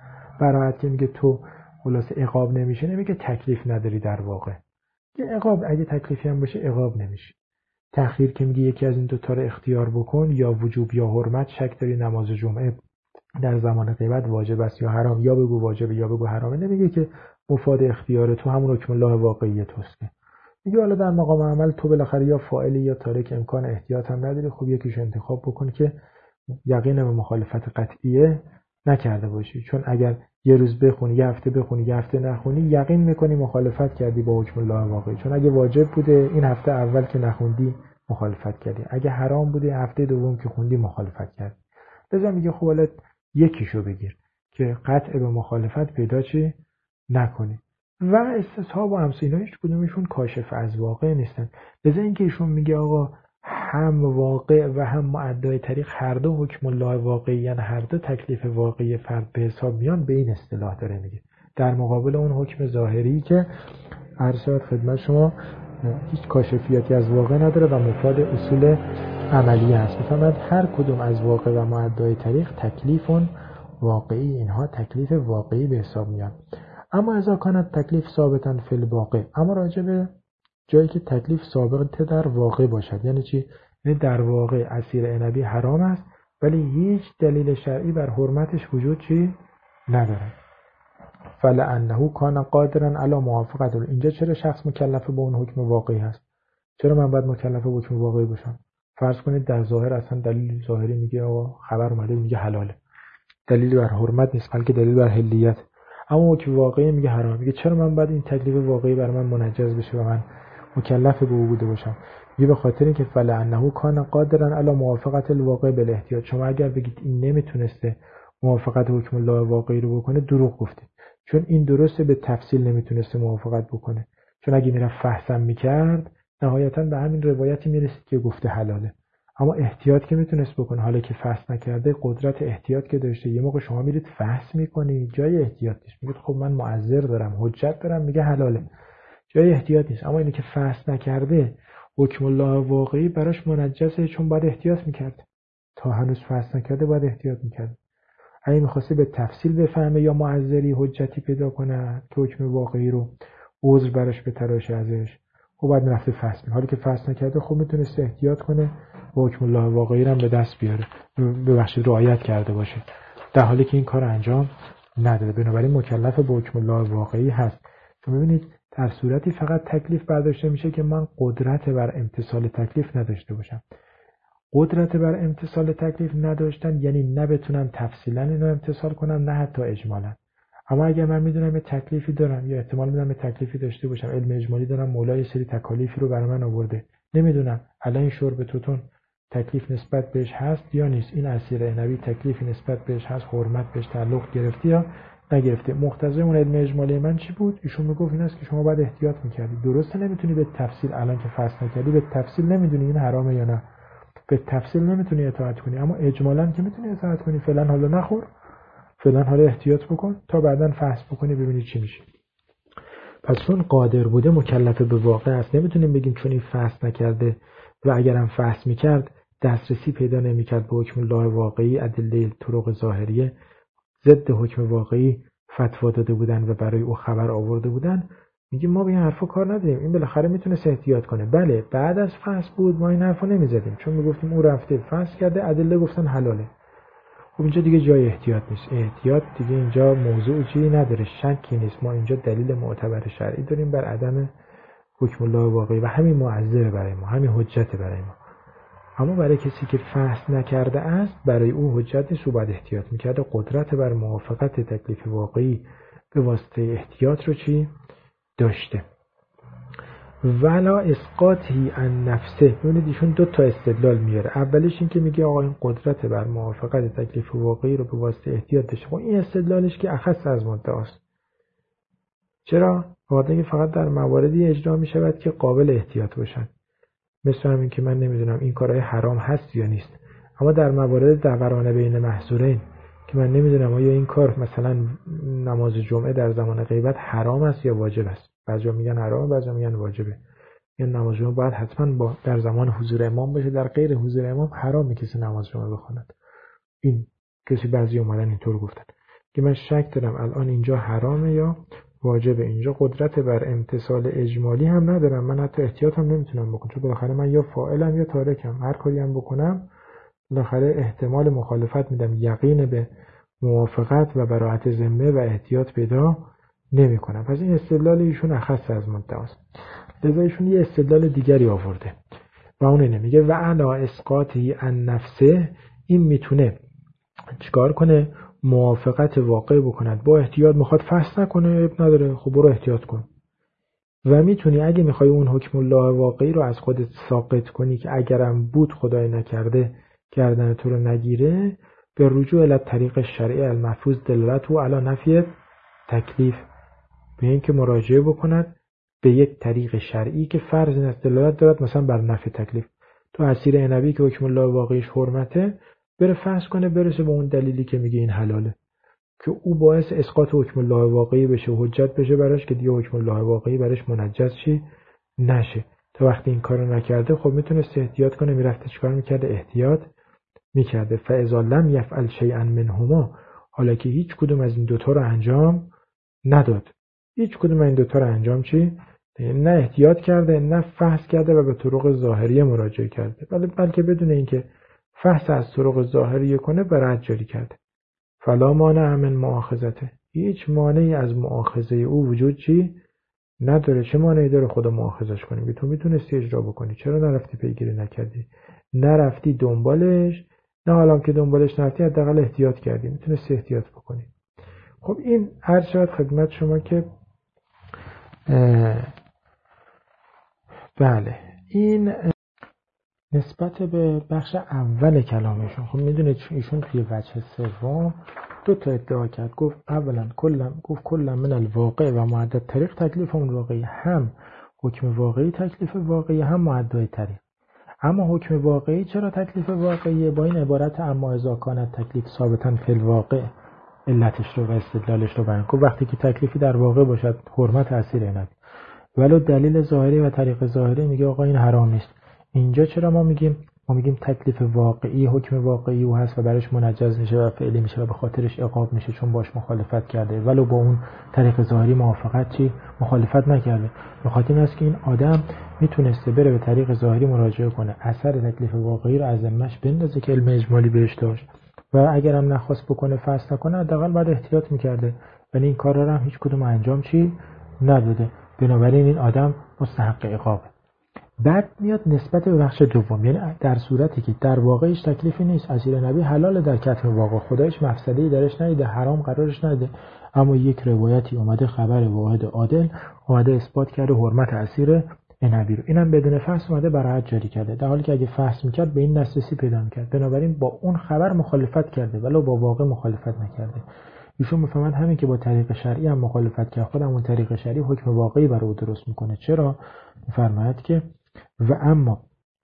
براحت که میگه تو خلاص عقاب نمیشه، نمیگه تکلیف نداری. در واقع که عقاب اگه تکلیفی هم باشه عقاب نمیشه. تأخیر که میگه یکی از این دو تا رو اختیار بکن، یا وجوب یا حرمت، شک داری نماز جمعه در زمان غیبت واجب است یا حرام، یا بگو واجبه یا بگو حرامه. نمیگه که مفاد اختیار تو همون حکم الله واقعی توست. میگه حالا در مقام عمل تو بالاخره یا فاعلی یا تارک، امکان احتیاط هم نداری، خب یکیش انتخاب بکن که یقینا به مخالفت قطعیه نکرده باشی. چون اگر یه روز بخونی، یه هفته بخونی، یه هفته نخونی، یقین میکنی مخالفت کردی با حکم الله واقعی. چون اگه واجب بوده این هفته اول که نخوندی مخالفت کردی، اگه حرام بوده هفته دوم که خوندی مخالفت کردی. لذا میگه خب حالا یکیشو بگیر که قطع به مخالفت پیدا چی نکنی. و استصحاب و امثال هیچ کدومشون کاشف از واقع نیستن. لذا اینکه ایشون میگه آقا هم واقع و هم معدای طریق هر دو حکم الله واقعی، یعنی هر دو تکلیف واقعی فرد به حساب میان، به این اصطلاح داره میگه. در مقابل اون حکم ظاهری که عرض شد خدمت شما هیچ کاشفیتی از واقع نداره و مفاد اصول عملیه هست. مثلا هر کدوم از واقع و معدای طریق تکلیف واقعی، اینها تکلیف واقعی به حساب میان. اما اذا کانت تکلیف ثابتا فی الواقع، اما راجع به جایی که تکلیف ثابت در واقع باشد، یعنی چی؟ یعنی در واقع عصیر عنبی حرام است ولی هیچ دلیل شرعی بر حرمتش وجود چی نداره. فلانه کان قادرا علی موافقت. اینجا چرا شخص مکلف به اون حکم واقعی هست؟ چرا من باید مکلف به حکم واقعی باشم؟ فرض کنید در ظاهر اصلا دلیل ظاهری میگه آقا خبر اومده میگه حلاله، دلیل بر حرمت نیست بلکه دلیل بر حلیت، اما حکم واقعی میگه حرام. میگه چرا من باید این تکلیف واقعی بر من منجز بشه و من مکلف به او بوده باشم؟ میگه به خاطر اینکه فلانه کان قادرا علی موافقت الواقع بالاحتیاط. شما اگر بگید این نمیتونسته موافقت حکم الله واقعی رو بکنه، دروغ گفتید. چون این درسته به تفصیل نمیتونسته موافقت بکنه، چون اگه میرفت فحصم میکرد نهایتا به همین روایتی میرسید که گفته حلاله. اما احتیاط که میتونست بکنه، حالا که فحص نکرده قدرت احتیاط که داشته. یه موقع شما میرید فحص میکنید جای احتیاط نیست، میگید خب من معذر دارم، حجت دارم، میگه حلاله، جای احتیاط نیست. اما اینی که فحص نکرده حکم الله واقعی براش منجزه، چون باید احتیاط میکرد. تا هنوز فحص نکرده باید احتیاط میکرد. اگه میخواسته به تفصیل بفهمه یا معذری حجتی پیدا کنه که حکم واقعی رو عذر براش بتراشه ازش، خب باید میرفته فحص میکنه. حالا که فحص نکرده خب میتونسته احتیاط کنه و حکم الله واقعی رو به دست بیاره، ببخشید رعایت کرده باشه، در حالی که این کار انجام نداده. بنابراین مکلف به حکم الله واقعی هست. چون ببینید در صورتی فقط تکلیف برداشته میشه که من قدرت بر امتثال تکلیف نداشته باشم. قدرت بر امتثال تکلیف نداشتن یعنی نه بتونم تفصیلا اینو امتثال کنم نه حتی اجمالا. اما اگر من میدونم یه تکلیفی دارم یا احتمال میدونم یه تکلیفی داشته باشم، علم اجمالی دارم، مولا یه سری تکالیفی رو برای من آورده، نمیدونم الان این شرب توتون تکلیف نسبت بهش هست یا نیست، این اسیر عنبی تکلیفی نسبت بهش هست، حرمت بهش تعلق گرفته یا نگرفته. مقتضای اون علم اجمالی من چی بود؟ ایشون میگفت این است که شما باید احتیاط میکردی. درسته نمیتونی به تفصیل الان که فصل نکردی به تفصیل نمیدونی این حرامه یا نه، به تفصیل نمیتونی اطاعت کنی، اما اجمالاً که میتونی اطاعت کنی. فعلا حالا نخور، فعلا حالا احتیاط بکن تا بعداً فحص بکنی ببینی چی میشه. پس چون قادر بوده مکلف به واقع است. نمیتونیم بگیم چون این فحص نکرده و اگرم فحص میکرد دسترسی پیدا نمیکرد به حکم الله واقعی، ادله طرق ظاهریه ضد حکم واقعی فتوا داده بودن و برای او خبر آورده بودن، میگیم ما به این حرفا کار نداریم، این بالاخره میتونه احتیاط کنه. بله بعد از فحص بود ما این حرفا نمیزدیم، چون میگفتیم او رفته فحص کرده ادله گفتن حلاله. خب اینجا دیگه جای احتیاط نیست. احتیاط دیگه اینجا موضوع چیزی نداره، شکی نیست. ما اینجا دلیل معتبر شرعی داریم بر عدم حکم الله واقعی و همین معذر برای ما، همین حجت برای ما. اما برای کسی که فحص نکرده است برای او حجت نیست، او باید احتیاط میکرده. قدرت بر موافقت تکلیف واقعی به واسطه احتیاط رو چی داشته. ولا اسقاطی عن نفسه. ببینید ایشون دو تا استدلال میاره. اولیش این که میگه آقا این قدرت بر موافقت تکلیف واقعی رو به واسطه احتیاط داشته. خب این استدلالش که اخص از مدعاست. چرا؟ واقعا فقط در مواردی اجرا میشود که قابل احتیاط باشن. مثل همین که من نمیدونم این کارهای حرام هست یا نیست. اما در موارد دورانه بین محظورین که من نمیدونم آیا این کار مثلا نماز جمعه در زمان غیبت حرام است یا واجب است. بعضیا میگن حرام، بعضیا میگن واجبه. یا نماز جمعه باید حتما با در زمان حضور امام باشه، در غیر حضور امام حرامه کسی نماز جمعه بخواند. این کسی بعضی اومدن اینطور گفتن که من شک دارم الان اینجا حرامه یا واجبه. اینجا قدرت بر امتثال اجمالی هم ندارم، من حتی احتیاط هم نمیتونم بکنم، چون بالاخره من یا فاعلم یا تارکم، هر کاری هم بکنم بالاخره احتمال مخالفت میدم، یقین به موافقت و براءت ذمه و احتیاط پیدا نمی کنم. پس این استدلال ایشون اخص از مدعاست. لذا ایشون یه استدلال دیگری آورده و اون اینه، میگه و علا اسقاطی عن نفسه، این میتونه چیکار کنه؟ موافقت واقع بکند با احتیاط. میخواد فحص نکنه اب نداره، خب برو احتیاط کن. و میتونی اگه میخوای اون حکم الله واقعی رو از خودت ساقط کنی که اگرم بود خدای نکرده گردن تو رو نگیره، به رجوع الی طریق شرعی المفروض دلالت و علی نفی تکلیف، به این که مراجعه بکند به یک طریق شرعی که فرض این است دلالت دارد مثلا بر نفی تکلیف. تو اسیر عنبی که حکم الله واقعیش حرمته، بره فحص کنه برسه به اون دلیلی که میگه این حلاله، که او باعث اسقاط حکم الله واقعی بشه و حجت بشه براش که دیگه حکم الله واقعی براش منجز شی نشه. تا وقتی این کارو نکرده خب میتونست احتیاط کنه، میرفته چیکار میکرده؟ احتیاط میکرده. فاذا لم یفعل شیئا منهما، حالا که هیچ کدوم از این دوتا رو انجام نداد، هیچ کدوم از این دوتا رو انجام چی؟ نه احتیاط کرده نه فحص کرده و به طرق ظاهریه مراجعه کرده، بل بلکه بدون اینکه فحص از طرق ظاهریه کنه برات جاری کرده. فلا مانع من مؤاخذته، هیچ مانعی از مؤاخذه او وجود چی نداره. چه مانعی داره خدا مؤاخذش کنی؟ تو میتونستی اجرا بکنی، چرا نرفتی پیگیری نکردی؟ نرفتی دنبالش، نه حالا که دنبالش نرفتی حداقل احتیاط کردی، میتونستی احتیاط بکنی. خب این هر شاید خدمت شما که بله این نسبت به بخش اول کلامشون. خب میدونید ایشون توی وجه سوم دو تا ادعا کرد. گفت اولا کلا گفت کلا من الواقع و معدد طریق تکلیف اون واقعی، هم حکم واقعی تکلیف واقعی، هم معدد طریق. اما حکم واقعی چرا تکلیف واقعیه؟ با این عبارت اما اذا کان تکلیف ثابتا فی الواقع، علتش رو و استدلالش رو بیان کن. وقتی که تکلیفی در واقع باشد حرمت اسیر عنبی، ولو دلیل ظاهری و طریق ظاهری میگه آقا این حرام نیست. اینجا چرا ما میگیم ما میگیم تکلیف واقعی، حکم واقعی او هست و برش منجز میشه و فعلی میشه و به خاطرش عقاب میشه چون باش مخالفت کرده، ولو با اون طریق ظاهری موافقت چی مخالفت نکرده. به خاطر این است که این آدم میتونسته بره به طریق ظاهری مراجعه کنه، اثر تکلیف واقعی رو از ذمه‌اش بندازه که علم اجمالی بهش داشت، و اگر هم نخواست بکنه فحص نکنه حداقل باید احتیاط میکرده، ولی این کارا رو هم هیچ کدوم انجام چی نداده. بنابراین این آدم مستحق عقابه. بعد میاد نسبت به بخش دوم، یعنی در صورتی که در واقعش تکلیفی نیست، اسیر عنبی حلاله در کتم واقع، خدایش مفسده‌ای درش ندیده، حرام قرارش ندیده، اما یک روایتی اومده خبر واحد عادل اومده اثبات کرده حرمت اسیر عنبی رو. اینم بدون فحص اومده براحت جاری کرده، در حالی که اگه فحص میکرد به این دسترسی پیدا میکرد. بنابراین با اون خبر مخالفت کرده ولو با واقع مخالفت نکرده. ایشون میفهمن همین که با طریق شرعی هم مخالفت کرد، خود همون طریق شرعی حکم واقعی برای او درست میکنه. چرا؟ میفرماید که و اما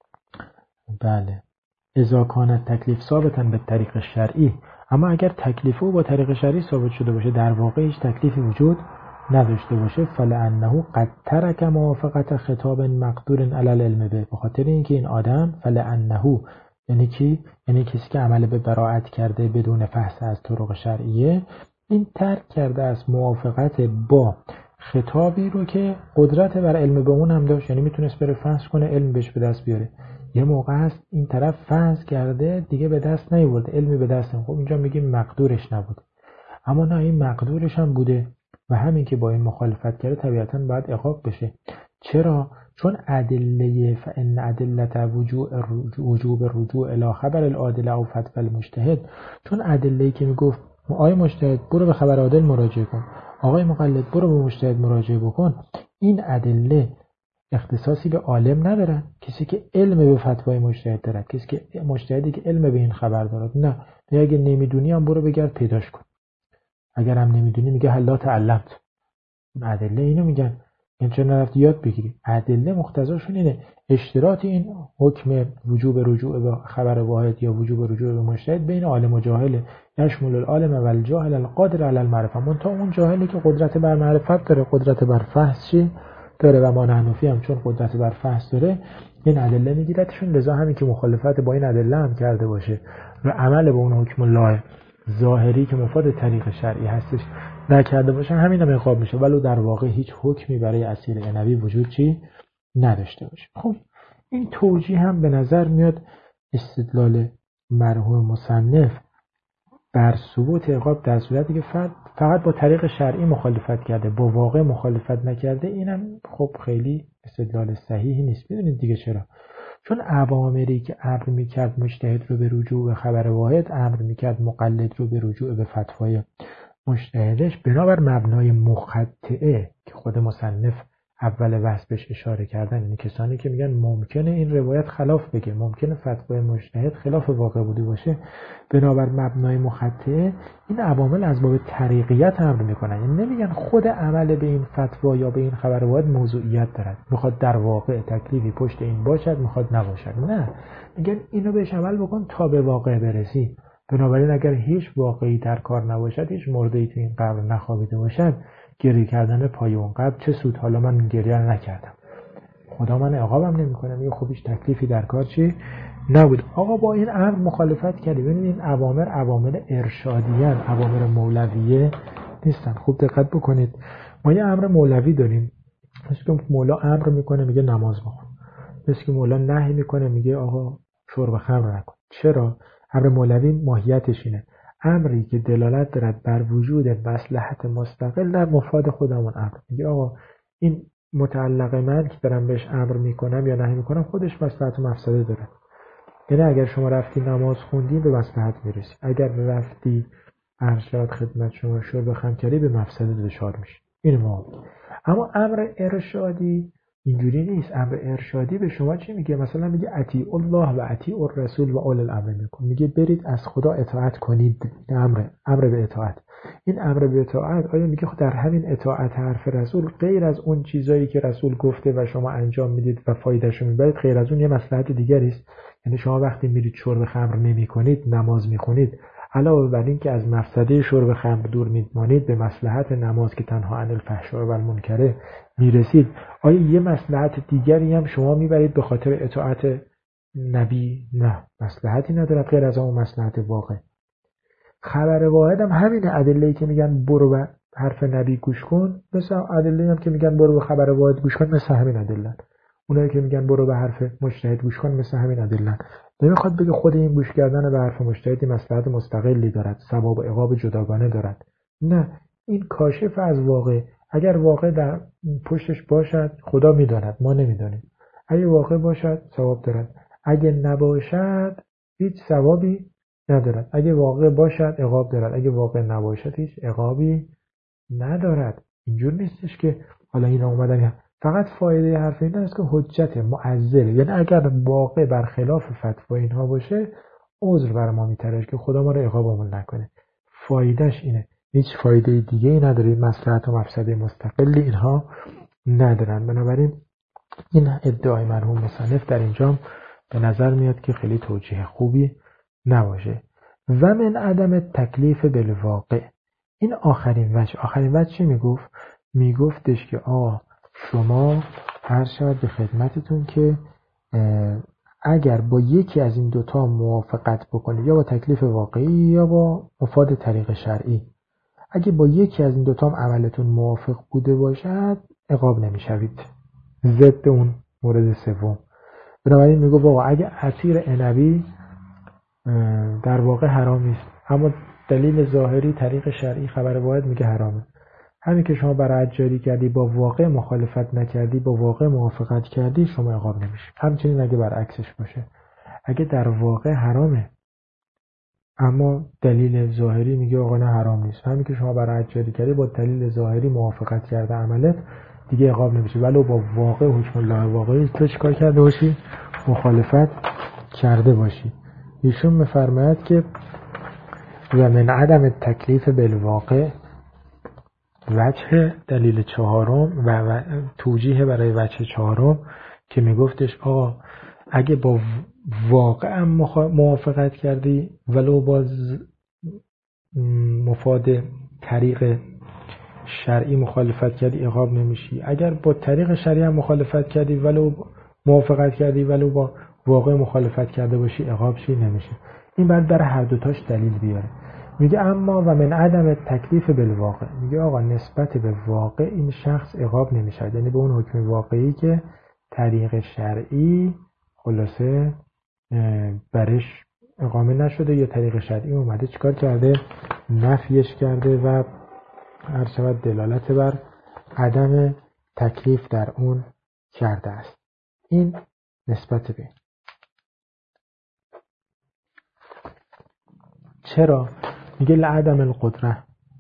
بله اذا کان تکلیف ثابتا به طریق شرعی، اما اگر تکلیف او با طریق شرعی ثابت شده باشه، در واقع هیچ تکلیفی وجود نداشته باشه، فلانه قد ترک موافقت خطاب مقدور علی العلم به، به خاطر اینکه این آدم فلانه یعنی کی؟ یعنی کسی که عمل به براءت کرده بدون فحص از طرق شرعیه، این ترک کرده از موافقت با خطابی رو که قدرت بر علم به اون هم داشت، یعنی میتونست بره فحص کنه علم بهش به دست بیاره. یه موقع هست این طرف فحص کرده دیگه به دست نیورده، علمی به دست نمیاد، خب اینجا میگیم مقدورش نبوده. اما نه، این مقدورش هم بوده و همین که با این مخالفت کرده طبیعتاً باید عقاب بشه. چرا؟ چون ادله فان ادله وجوب وجوب الرجوع الی خبر العادل او فتوى المجتهد، چون ادله‌ای که میگفت آقای مجتهد برو به خبر عادل مراجعه کن، آقای مقلد برو به مجتهد مراجعه بکن، این ادله اختصاصی به عالم ندارن. کسی که علم به فتوای مجتهد داره، کسی که مجتهدی که علم به این خبر داره، نه اگه نمیدونی هم برو بگرد پیداش کن، اگر هم نمیدونی میگه هلا تعلمت. ادله اینو میگن، این چه نرفتی یاد بگیری. ادله مقتضاشون اینه اشتراط این حکم وجوب رجوع به خبر واحد یا وجوب رجوع به مجتهد بین عالم و جاهله، یشمل العالم و الجاهل القادر علی المعرفه، منتها اون جاهلی که قدرت بر معرفت داره، قدرت بر فحص داره و ما حنفی هم چون قدرت بر فحص داره این ادله میگیرتشون. لذا همین که مخالفت با این ادله هم کرده باشه و عمل به اون حکم الله ظاهری که مفاد طریق شرعی هستش نکرده باشه، همین هم عقاب میشه، ولو در واقع هیچ حکمی برای اسیر عنبی وجود چی نداشته باشه. خب این توجیه هم به نظر میاد استدلال مرحوم مصنف بر ثبوت عقاب در صورتی که فرد فقط با طریق شرعی مخالفت کرده، با واقع مخالفت نکرده، اینم خب خیلی استدلال صحیحی نیست. بدونید دیگه چرا؟ چون اوامری که امر میکرد مجتهد رو به رجوع به خبر واحد، امر میکرد مقلد رو به رجوع به فتوای مجتهدش، بنابر مبنای مخطئه که خود مصنف اول بحث بهش اشاره کردن، یعنی کسانی که میگن ممکنه این روایت خلاف بگه، ممکنه فتوای مجتهد خلاف واقع بودی باشه، بنابر مبنای مخطئه این عوامل از باب طریقیت امر میکنن، یعنی نمیگن خود عمل به این فتوا یا به این خبر واحد موضوعیت دارد، میخواد در واقع تکلیفی پشت این باشد میخواد نباشد، نه، میگن اینو بهش عمل بکن تا به واقع برسی. بنابراین اگر هیچ واقعی در کار نباشد، هیچ مرده‌ای تو این قبر نخوابیده باشد، گریه کردن پای اون قبر چه سود؟ حالا من گریه نکردم، خدا من عقابم نمیکنه، میگه خب هیچ تکلیفی در کار چی نبود. آقا با این امر مخالفت کردی. ببینید این اوامر اوامر ارشادیان، اوامر مولویه نیستن. خوب دقت بکنید، ما یه امر مولوی داریم، مثل که مولا امر میکنه میگه نماز بخون، مثل که مولا نهی میکنه میگه آقا شرب خمر نکن. چرا؟ امر مولوی ماهیتش اینه، امری که دلالت دارد بر وجود مصلحت مستقل در مفاد خودمون امر. میگه آقا این متعلق من که دارم بهش امر میکنم یا نهی میکنم خودش مصلحت و مفسده داره. یعنی اگر شما رفتی نماز خوندی به مصلحت میرسی، اگر رفتی ارشاد خدمت شما شرب خمر کردی به مفسده دچار میشی. این ما. اما امر ارشادی اینجوری نیست. امر ارشادی به شما چی میگه؟ مثلا میگه اطیع الله و اطیع الرسول و اول الامر منکم، میگه برید از خدا اطاعت کنید. امر امر به اطاعت. این امر به اطاعت آیا میگه در همین اطاعت حرف رسول غیر از اون چیزایی که رسول گفته و شما انجام میدید و فایدهشو میبرید، غیر از اون یه مصلحت دیگری است؟ یعنی شما وقتی میرید شرب خمر نمیکنید، نماز میخونید، علاوه بر این که از مفسده شرب خمر دور میمانید، به مصلحت نماز که تنها عن الفحشاء و المنکر میرسید، آیا یه مصلحت دیگری هم شما میبرید به خاطر اطاعت نبی؟ نه، مصلحتی ندارد غیر از اون مصلحت واقع. خبر واحد هم همین ادله‌ای که میگن برو به حرف نبی گوش کن، مثل ادله‌ای هم که میگن برو به خبر واحد گوش کن، مثل همین ادله. اونایی که میگن برو به حرف مجتهد گوش کن، مثل همین ادله. نمیخواد بگه خود این گوش کردن به حرف مجتهدی مصلحت مستقلی دارد، ثواب و عقاب جداگانه دارد. نه، این کاشف از واقع. اگر واقع در پشتش باشد خدا میداند، ما نمیدانیم. اگه واقع باشد ثواب دارد، اگه نباشد هیچ ثوابی ندارد. اگه واقع باشد عقاب دارد، اگه واقع نباشد هیچ عقابی ندارد. اینجور نیستش که حالا اینا اومدن فقط فایده حرف این است که حجت معزله، یعنی اگر واقع برخلاف فتوا اینها باشه عذر بر ما میترش که خدا ما رو عقابمون نکنه. فایدهش اینه، هیچ فایده دیگه ای نداره، مصلحت و مفسده مستقلی اینها ندارن. بنابراین این ادعای مرحوم مصنف در اینجا به نظر میاد که خیلی توجیه خوبی نباشه. و من عدم تکلیف بالواقع، این آخرین وجه. آخرین وجه چی میگفت؟ میگفتش که آه شما هر شود به خدمتتون که اگر با یکی از این دوتا موافقت بکنید، یا با تکلیف واقعی یا با مفاد طریق شرعی، اگه با یکی از این دوتا هم عملتون موافق بوده باشد عقاب نمیشوید، ضد اون مورد سوم. بنابراین میگو بابا اگه عصیر عنبی در واقع حرام نیست اما دلیل ظاهری طریق شرعی خبر واحد میگه حرامه، همین که شما برای جاری کردی با واقع مخالفت نکردی، با واقع موافقت کردی، شما عقاب نمیشی. همچنین اگه برعکسش باشه، اگه در واقع حرامه اما دلیل ظاهری میگه آقا نه حرام نیست، همین که شما برای جاری کردی با دلیل ظاهری موافقت کرده عملت، دیگه عقاب نمیشی، ولو با واقع حکم الله واقعی تو چیکار کرده باشی؟ مخالفت کرده باشی. ایشون میفرماید که و من عدم تکلیف بالواقع، وجه دلیل چهارم و توجیه برای وجه چهارم که میگفتش آقا اگه با واقع موافقت کردی ولو با مفاد طریق شرعی مخالفت کردی عقاب نمیشی، اگر با طریق شرعی هم مخالفت کردی ولو موافقت کردی ولو با واقع مخالفت کرده باشی عقاب شی نمیشه. این بعد برای هر دوتاش دلیل بیاره. میگه اما و من عدم تکلیف بالواقع، میگه آقا نسبت به واقع این شخص عقاب نمیشه، یعنی به اون حکم واقعی که طریق شرعی خلاصه برش اقامه نشده یا طریق شرعی اومده چیکار کرده؟ نفیش کرده و هر شود دلالت بر عدم تکلیف در اون کرده است. این نسبت به چرا؟ میگه لعدم القدره.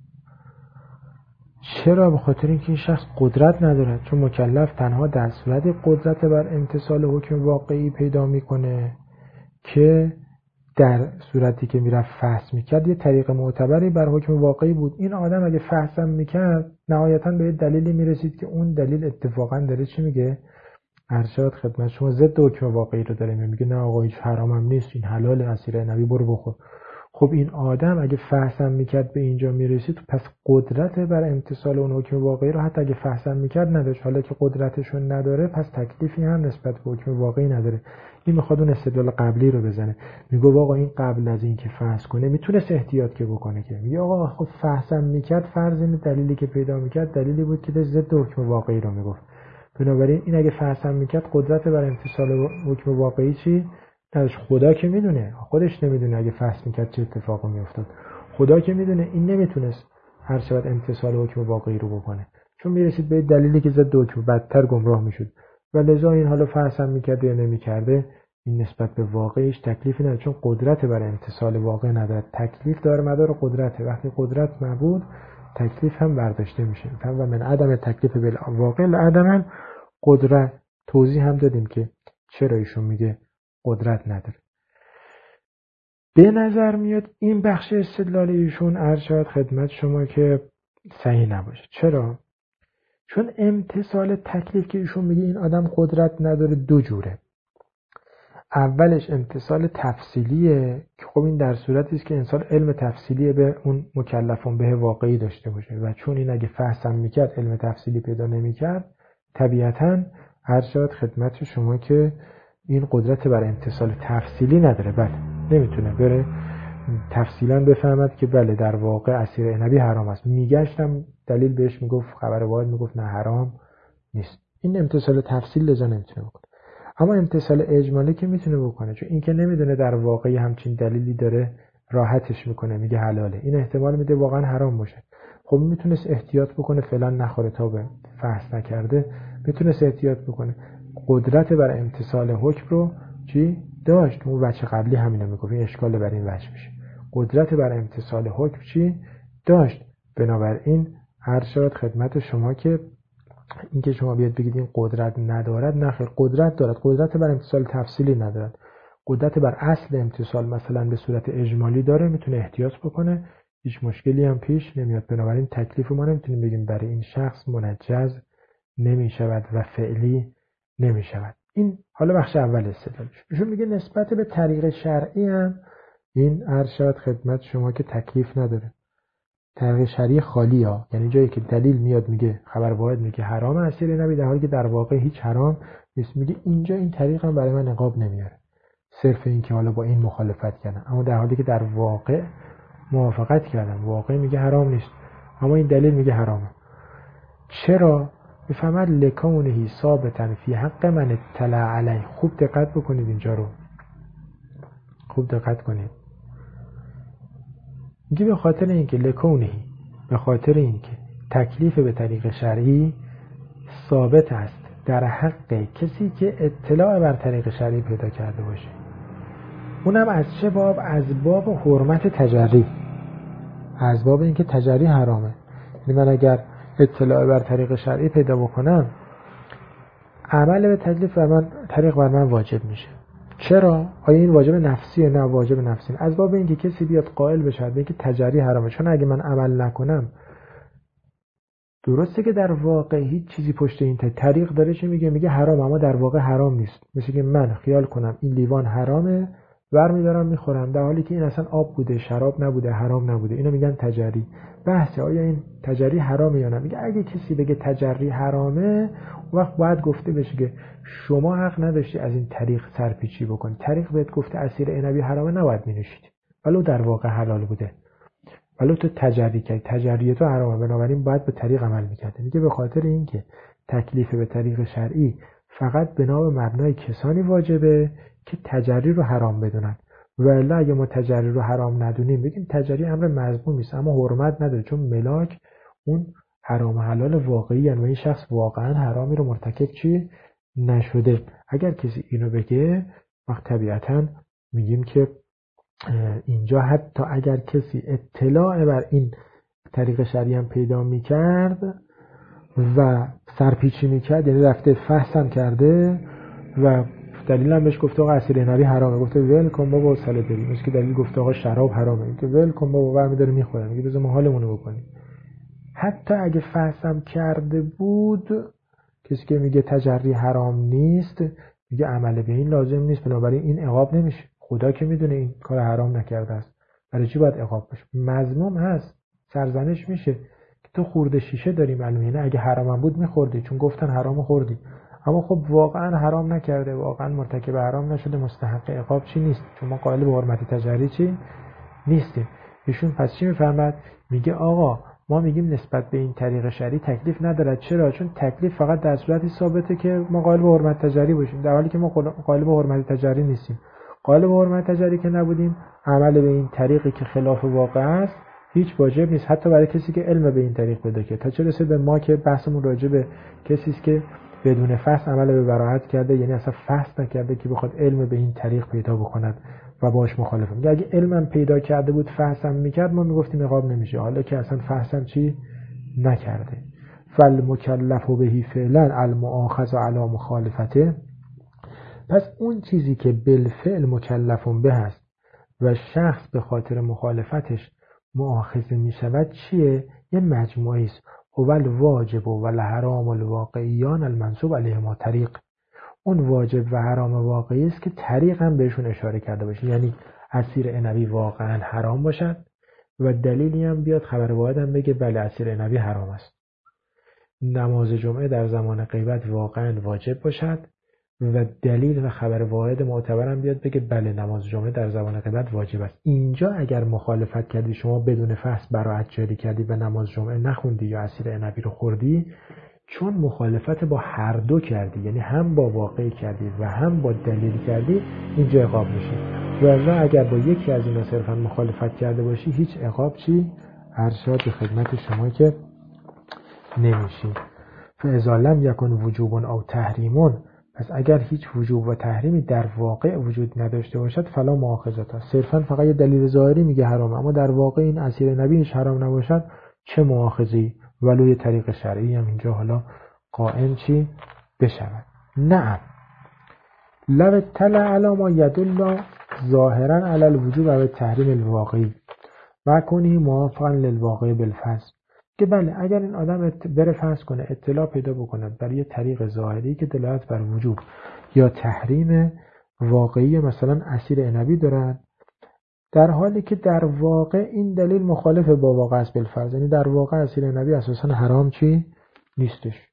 چرا؟ به خاطر اینکه این شخص قدرت نداره، چون مکلف تنها در صورت قدرت بر امتثال حکم واقعی پیدا میکنه که در صورتی که میرفت فحص میکرد یه طریق معتبری بر حکم واقعی بود. این آدم اگه فحصم میکرد نهایتاً به یه دلیلی میرسید که اون دلیل اتفاقاً داره چی میگه؟ ارشاد خدمت شما ضد حکم واقعی رو داره میگه، نه آقا هیچ حرامم نیست، این حلال، عصیر نبی برو بخور. خب این آدم اگه فحصم میکرد به اینجا میرسید، پس قدرت بر امتثال اون حکم واقعی رو حتی اگه فحصم میکرد نداشت. حالا که قدرتشون نداره پس تکلیفی هم نسبت به حکم واقعی نداره. این میخواد اون استدلال قبلی رو بزنه، میگه آقا این قبل از این که فحص کنه میتونست احتیاط که بکنه، که میگه آقا خب فحصم میکرد فرض این دلیلی که پیدا میکرد دلیلی بود که ضد حکم واقعی رو میگفت، بنابراین این اگه فحصم میکرد قدرت بر امتثال حکم واقعی چی نداشت. خدا که میدونه، خودش نمیدونه اگه فحص میکرد چه اتفاقی میافتاد. خدا که میدونه این نمیتونست هر شود امتثال حکم واقعی رو بکنه، چون میرسید به دلیلی که ضد حکم، بدتر گمراه میشد. و لذا این حالا فحصم میکرد یا نمیکرده این نسبت به واقعیش تکلیفی نداره، چون قدرت بر امتثال واقع نداره. تکلیف داره مدار قدرته، وقتی قدرت نبود تکلیف هم برداشته میشه. و من عدم تکلیف بالواقع لعدم قدرت. توضیح هم دادیم که چرا ایشون میگه قدرت نداره. به نظر میاد این بخش استدلال ایشون ارشاد خدمت شما که صحیح نباشه. چرا؟ چون امتثال تکلیف که ایشون میگه این آدم قدرت نداره دو جوره. اولش امتثال تفصیلیه که خب این در صورتی است که انسان علم تفصیلی به اون مکلفون به واقعی داشته باشه، و چون این اگه فحصم میکرد علم تفصیلی پیدا نمیکرد طبیعتاً ارشاد خدمت شما که این قدرت بر امتثال تفصیلی نداره. بله نمیتونه بره تفصیلا بفهمد که بله در واقع عصیر عنبی حرام است، میگشتم دلیل بهش میگفت، خبر واحد میگفت نه حرام نیست. این امتثال تفصیل لذا نمیتونه بکنه. اما امتثال اجمالی که میتونه بکنه، چون این که نمیدونه در واقع همچین دلیلی داره راحتش میکنه، میگه حلاله، این احتمال میده واقعا حرام باشه. خب میتونست احتیاط بکنه فعلا نخوره تا به فحص نکرده، میتونست احتیاط بکنه. قدرت بر امتثال حکم رو چی داشت؟ اون وجه قبلی همینو میگفت، این اشکال بر این وجه میشه. قدرت بر امتثال حکم چی داشت؟ بنابراین هر شد خدمت شما که اینکه شما بیاد بگید این قدرت ندارد، نه خیر، قدرت دارد. قدرت بر امتصال تفصیلی ندارد، قدرت بر اصل امتصال مثلا به صورت اجمالی داره، میتونه احتیاط بکنه، هیچ مشکلی هم پیش نمیاد. بنابراین تکلیف ما نمیتونیم بگیم برای این شخص منجز نمیشود و فعلی نمیشود. این حالا بخش اول استدلالش. ایشون میگه نسبت به طریق شرعی هم این عرض شود خدمت شما که تکلیف نداره. طریق شرعی خالی ها، یعنی جایی که دلیل میاد میگه خبر واحد میگه حرام اسیر نبی، در حالی که در واقع هیچ حرام نیست. میگه اینجا این طریق هم برای من نقاب نمیاره، صرف این که حالا با این مخالفت کردم، اما در حالی که در واقع موافقت کردم، واقع میگه حرام نیست، اما این دلیل میگه حرامه. چرا؟ بفهمد لکونه ثابتا فی حق من اطلع علیه. خوب دقت بکنید اینجا رو، خوب دقت کنید. میگه به خاطر اینکه لکونه، به خاطر اینکه تکلیف به طریق شرعی ثابت است در حق کسی که اطلاع بر طریق شرعی پیدا کرده باشه. اونم از چه باب؟ از باب حرمت تجری، از باب اینکه تجری حرامه. یعنی من اگر اطلاع بر طریق شرعی پیدا بکنم، عمل به تکلیف بر من، طریق بر من واجب میشه. چرا؟ آیا این واجب نفسیه؟ نه، واجب نفسی. از باب اینکه کسی بیاد قائل بشه به اینکه تجری حرامه، چون اگه من عمل نکنم، درسته که در واقع هیچ چیزی پشت این طریق داره چه میگه؟ میگه حرام، اما در واقع حرام نیست. مثل که من خیال کنم این لیوان حرامه، برمیدارم میخورم، در حالی که این اصلا آب بوده، شراب نبوده، حرام نبوده. اینو میگن تجری. بحثه آیا این تجری حرامه یا نه. میگه اگه کسی بگه تجری حرامه، اون وقت باید گفته بشه که شما حق نداشتی از این طریق سرپیچی بکنی. طریق بهت گفته عصیر عنبی حرامه، نباید مینوشید، ولو در واقع حلال بوده، ولو تو تجری کردی، تجری تو حرامه، بنابراین باید به طریق عمل میکرده. میگه به خاطر اینکه تکلیف به طریق شرعی فقط بنا به مبنای کسانی واجبه که تجری رو حرام بدونن، ولی اگه ما تجری رو حرام ندونیم، بگیم تجری امر مذمومی است اما حرمت نداره، چون ملاک اون حرام حلال واقعی ان و این شخص واقعا حرامی رو مرتکب چی نشده. اگر کسی اینو بگه، وقت طبیعتا میگیم که اینجا حتی اگر کسی اطلاع بر این طریق شرعی هم پیدا میکرد و سرپیچی میکرد، یعنی رفته فحصم کرده و دلیل هم بهش گفته آقا عصیر عنبی حرامه، گفته ول کن بابا ساله داری، مثل که دلیل گفته آقا شراب حرامه، میگه ول کن بابا، برمی‌داره میخوره، میگه بذار ما حالمونو بکنیم. حتی اگه فحصم کرده بود، کسی که میگه تجری حرام نیست، میگه عمل به این لازم نیست، بنابراین این عقاب نمیشه. خدا که میدونه این کار حرام نکرده است، برای چی باید عقاب بشه؟ مذموم هست، سرزنش میشه که تو خورده شیشه داری، معلومه، یعنی اگه حرام بود میخوردی، چون گفتن حرام خوردی، اما خب واقعا حرام نکرده، واقعا مرتکب حرام نشده، مستحق عقاب چی نیست، چون ما قائل به حرمت تجری چی نیستیم. ایشون پس چی میفرماد؟ میگه آقا ما میگیم نسبت به این طریق شرعی تکلیف نداره. چرا؟ چون تکلیف فقط در صورتی ثابته که ما قائل به حرمت تجری باشیم، در حالی که ما قائل به حرمت تجری نیستیم. قائل به حرمت تجری که نبودیم، عمل به این طریقی که خلاف واقع است هیچ واجب نیست، حتی برای کسی که علم به این طریق پیدا کرده. تا چه رسه به ما که بحثمون راجع به کسی است که بدون فحص عمل به براءت کرده، یعنی اصلا فحص نکرده که بخواد علم به این طریق پیدا بکند و باش مخالفه. میگه اگه علمم پیدا کرده بود، فحصم میکرد، ما میگفتیم عقاب نمیشه، حالا که اصلا فحصم چی نکرده. فالمکلف بهی فعلا المؤاخذ علی مخالفته. پس اون چیزی که بالفعل مکلفون به هست و شخص به خاطر مخالفتش مؤاخذه میشود چیه؟ یه مجموعه است. اول واجب و الحرام الواقعیان المنصوب علیهما طریق. اون واجب و حرام واقعی است که طریق هم بهشون اشاره کرده باشه، یعنی عصیر عنبی واقعا حرام باشد و دلیلی هم بیاد خبر واحد هم بگه بله عصیر عنبی حرام است. نماز جمعه در زمان غیبت واقعا واجب باشد و دلیل و خبر واحد معتبرم بیاد بگه بله نماز جمعه در زمان غیبت واجب است. اینجا اگر مخالفت کردی، شما بدون فحص براءت جاری کردی و نماز جمعه نخوندی یا عصیر عنبی رو خوردی، چون مخالفت با هر دو کردی، یعنی هم با واقع کردی و هم با دلیل کردی، اینجا عقاب میشه. و اگر با یکی از اینا صرفا مخالفت کرده باشی، هیچ عقاب چی ارشاد به خدمت شما که نمیشی. فاذا لم یکن وجوب او تحریم، پس اگر هیچ وجوب و تحریمی در واقع وجود نداشته باشد، فلا مؤاخذه، صرفا فقط یه دلیل ظاهری میگه حرام، اما در واقع این عصیر عنبی حرام نباشد، چه مؤاخذه‌ای؟ ولو یه طریق شرعی هم اینجا حالا قائم چی بشود. نعم لو اطلع علی ما یدل ظاهرا علی الوجوب و التحریم الواقعی و کنی موافقا للواقع بالفصل، که بله اگر این آدم بره فرض کنه اطلاع پیدا بکنه برای یه طریق ظاهری که دلالت بر وجوب یا تحریم واقعی مثلا عصیر عنبی دارن، در حالی که در واقع این دلیل مخالف با واقع است بالفرض، یعنی در واقع عصیر عنبی اساسا حرام چی نیستش،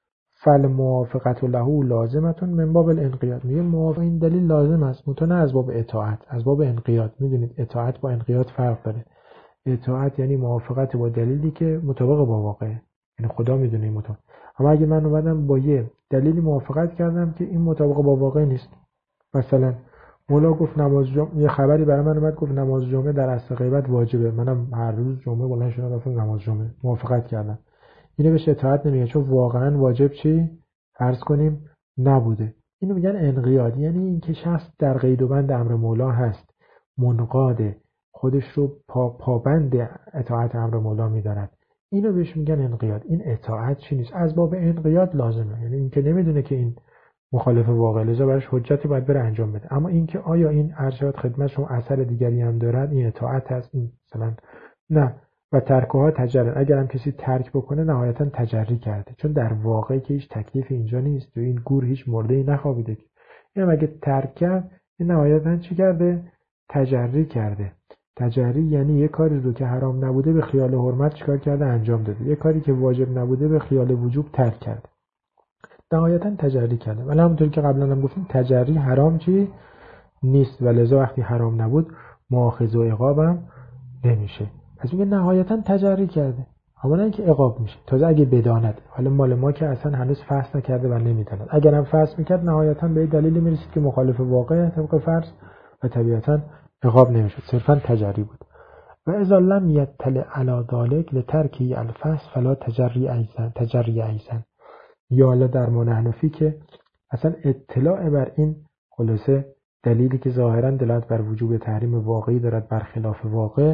فالموافقت له لازمه من باب الانقیاد، میگه موافق این دلیل لازم است متو نه از باب اطاعت، از باب انقیاد. میدونید اطاعت با انقیاد فرق داره. اطاعت یعنی موافقت با دلیلی که مطابق با واقعه، یعنی خدا میدونه مطابق. اما اگه من اومدم با یه دلیلی موافقت کردم که این مطابق با واقع نیست، مثلا مولا گفت نماز جمعه، یه خبری برای من اومد گفت نماز جمعه در عصر غیبت واجبه، منم هر روز جمعه بلند شدم رفتم نماز جمعه، موافقت کردم، اینو بهش اطاعت نمیگه چون واقعا واجب چی فرض کنیم نبوده. اینو میگن انقیاد، یعنی اینکه شخص در قید و بند امر مولا هست، منقاده، خودش رو پا پابند اطاعت امر مولا میدارد، اینو بهش میگن انقیاد. این اطاعت چی نیست، از باب انقیاد لازمه، یعنی اینکه نمیدونه که این مخالف واقع، لذا براش حجتی باید بره انجام بده. اما اینکه آیا این ارشاد خدمت شما اثر دیگری هم دارد، این اطاعت هست، این مثلا نه. و ترکها تجرد، اگر هم کسی ترک بکنه نهایتا تجری کرده، چون در واقع که هیچ تکلیفی اینجا نیست و این گور هیچ مرده‌ای نخوابیده که این اگه ترک کرد این نهایتا چی کرده؟ تجری کرده. تجری یعنی یه کاری رو که حرام نبوده به خیال حرمت چیکار کرده؟ انجام داده. یه کاری که واجب نبوده به خیال وجوب ترک کرده، نهایتا تجری کرده. ولی همونطور که قبلا هم گفتیم تجری حرام چی نیست و لذا وقتی حرام نبود مؤاخذه و عقابم نمیشه. پس میگه نهایتا تجری کرده، اما نه اینکه عقاب میشه. تازه اگه بداند، حالا مال ما که اصلا هنوز فحص نکرده و نمیداند، اگر هم فحص میکرد نهایتا به دلیلی میرسید که مخالف واقع طبق فرض و طبیعتا عقاب نمیشد، صرفا تجری بود. و اذا لم یطلع علی ذلک لترکی الفحص فلا تجری ایزن تجری ایزن، یا حالا در منحنفی که اصلا اطلاع بر این خلاصه دلیلی که ظاهرا دلالت بر وجوب تحریم واقعی دارد بر خلاف واقع،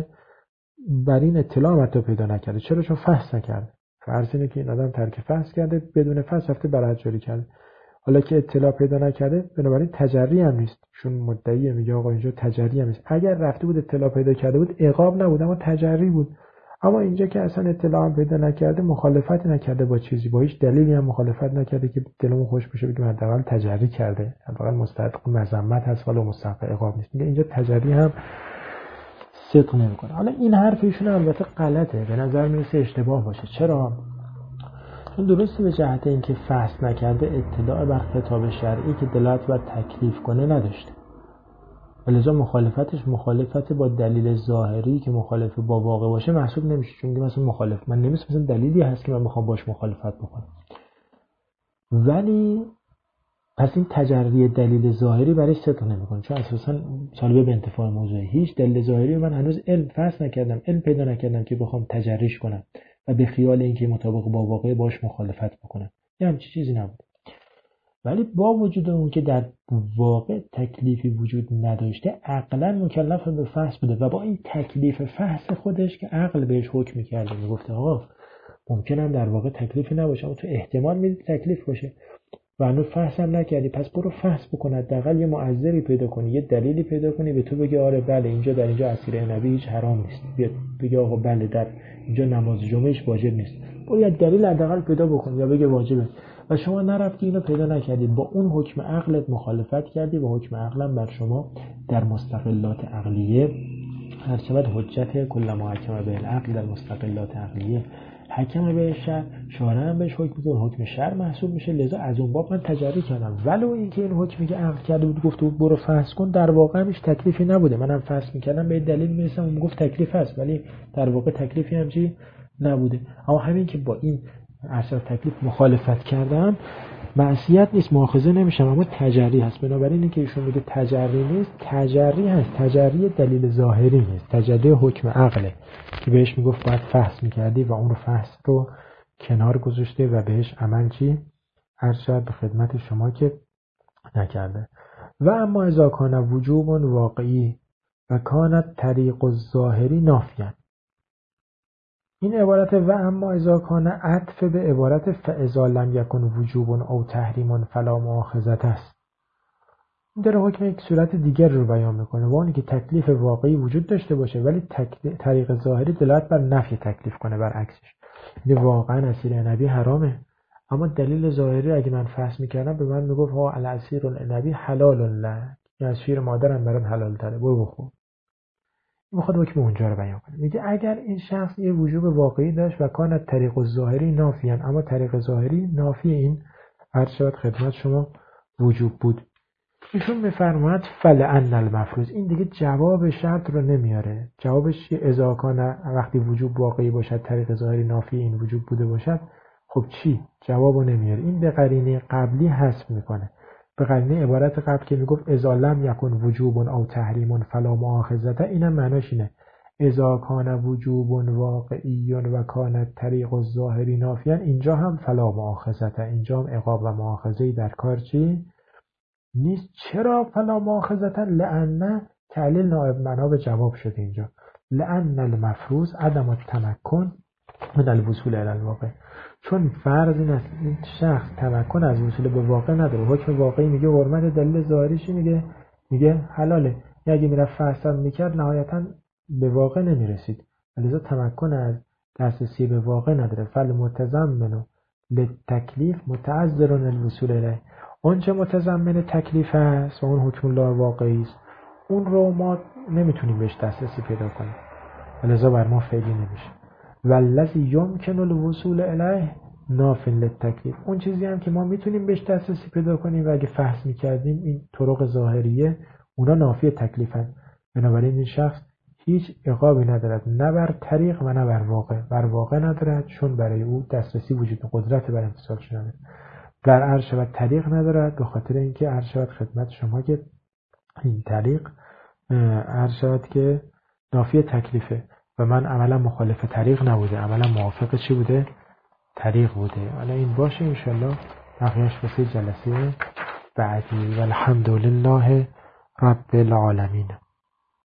بر این اطلاع متو پیدا نکرده. چرا؟ چون فحص نکرده. فرض اینه که این آدم ترک فحص کرده، بدون فحص رفته برات جاری کرده، حالا که اطلاع پیدا نکرده بنابراین تجری هم نیست. چون مدعی میگه آقا اینجا تجری هم نیست. اگر رفته بود اطلاع پیدا کرده بود عقاب نبود اما تجری بود. اما اینجا که اصلا اطلاع هم پیدا نکرده، مخالفت نکرده با چیزی، با هیچ دلیلی هم مخالفت نکرده که دلمون خوش بشه بگیم حداقل تجری کرده، حداقل مستحق مذمت هست ولی مستحق عقاب نیست. میگه اینجا تجری هم صدق نمیکنه. حالا این حرف ایشون البته غلطه، به نظر میرسه اشتباه باشه. چرا؟ چون درسته به جهت اینکه فحص نکرده اطلاع بر خطاب شرعی که دلالت بر تکلیف کنه نداشته، ولذا مخالفتش مخالفت با دلیل ظاهری که مخالف با واقع باشه محسوب نمیشه. چون میگه مثلا مخالف من نمیشه، مثلا دلیلی هست که من میخوام باش مخالفت بکنم. ولی پس این تجری دلیل ظاهری برای صدق نمیکنه، چون اساسا سالبه به انتفاع موضوعی. هیچ دلیل ظاهری من هنوز علم فحص نکردم، علم پیدا نکردم که بخوام تجریش کنم و به خیال اینکه مطابق با واقع باش مخالفت بکنم. یه همچین چیزی نبود. ولی با وجود اون که در واقع تکلیفی وجود نداشته، عقلا مکلف به فحص بوده و با این تکلیف فحص خودش که عقل بهش حکم می‌کرده، میگفته آقا ممکنه در واقع تکلیفی نباشه اما تو احتمال میدی تکلیف باشه و هنوز فحص هم نکردی، پس برو فحص بکن، حداقل یه معذری پیدا کنی، یه دلیلی پیدا کنی به تو بگه آره بله اینجا در اینجا عصیر عنبی هیچ حرام نیست، بیاد بگه آقا بله در اینجا نماز جمعه هیچ واجب نیست، برو یه دلیل حداقل پیدا بکن یا بگه واجبه. و شما نرفتی اینو پیدا نکردید، با اون حکم عقلت مخالفت کردی و حکم عقلم بر شما در مستقلات عقلیه هر شود حجت کل ما حکم به العقل در مستقلات عقلیه حکم به شرع، شارع هم بهش حکم میده، حکم شرع محسوب میشه. لذا از اون باب من تجری کردم، ولو اینکه این حکمی که عقل کرده بود گفته بود برو فحص کن، در واقع هیچ تکلیفی نبوده. منم فحص میکردم به دلیل میرسم اون گفت تکلیف هست، ولی در واقع تکلیفی هم چی نبوده. اما همین که با این اصل تکلیف مخالفت کردم معصیت نیست، مؤاخذه نمیشم، اما تجری هست. بنابراین اینکه ایشون میگه تجری نیست، تجری هست، تجری دلیل ظاهری نیست، تجری حکم عقله که بهش میگفت باید فحص میکردی و اون رو فحص رو کنار گذاشته و بهش عمل چی ارشد به خدمت شما که نکرده. و اما اذا کان وجوب واقعی و کانت طریق الظاهری نافیان، این عبارت و اما اذا کان عطف به عبارت فاذا لم یکن وجوب او تحریم فلا مؤاخذه است. این داره حکم یک صورت دیگر رو بیان میکنه، و اونی که تکلیف واقعی وجود داشته باشه ولی طریق ظاهری دلالت بر نفی تکلیف کنه برعکسش. این واقعا اسیر عنبی حرامه، اما دلیل ظاهری اگه من فحص میکردم به من میگفت ها العصیر العنبی حلال لک، این از شیر مادرم برات حلال تره، برو بخور. میخواد حکم اونجا رو بیان کنه. میگه اگر این شخص یه وجوب واقعی داشت و کان طریق الظاهری نافیان، اما طریق ظاهری نافی این عرض شود خدمت شما وجوب بود. ایشون میفرماید فلعن المفروض، این دیگه جواب شرط رو نمیاره. جوابش چیه؟ اذا کان، وقتی وجوب واقعی باشد طریق ظاهری نافی این وجوب بوده باشد. خب چی؟ جوابو نمیاره. این به قرینه قبلی حذف میکنه، به قرینه عبارت قبل که میگفت اذا لم یکن وجوب او تحریم فلا مؤاخذه، اینم معناش اینه اذا کان وجوب واقعی و کان طریق الظاهری نافیان، اینجا هم فلا مؤاخذه، اینجا هم عقاب و مؤاخذه‌ای در کار چی نیست. چرا فلا مؤاخذه؟ لأن تعلیل نائب معنا به جواب شده اینجا. لأن المفروض عدم التمکن من الوصول الی الواقع، چون فرض این است این شخص تمکن از وصول به واقع نداره. حکم واقعی میگه حرمت، دلیل ظاهریش میگه میگه حلاله. یا اگه میرفت فحص میکرد نهایتا به واقع نمیرسید، لذا تمکن از دسترسی به واقع نداره. فل متضمن للتکلیف متعذر الوصول الیه، اون چه متضمن تکلیف است و اون حکم الله واقعی است، اون رو ما نمیتونیم بهش دسترسی پیدا کنیم، لذا بر ما فعلی نمیشه. والذی یمکن الوصول الیه ناف للتکلیف، اون چیزی هم که ما میتونیم بهش دسترسی پیدا کنیم و اگه فحص میکردیم این طرق ظاهریه اونا نافی تکلیفن. بنابراین این شخص هیچ عقابی ندارد، نه بر طریق و نه بر واقع. بر واقع ندارد چون برای او دسترسی وجود قدرت بر امتثال شدن. بر عرض شود طریق ندارد به خاطر اینکه عرض شود خدمت شما که این طریق عرض شود که نافی تکلیفه و من عملا مخالف طریق نبوده، عملا موافق چی بوده؟ طریق بوده. حالا این باشه انشالله بقیهش واسه جلسه بعدی. والحمدلله رب العالمین.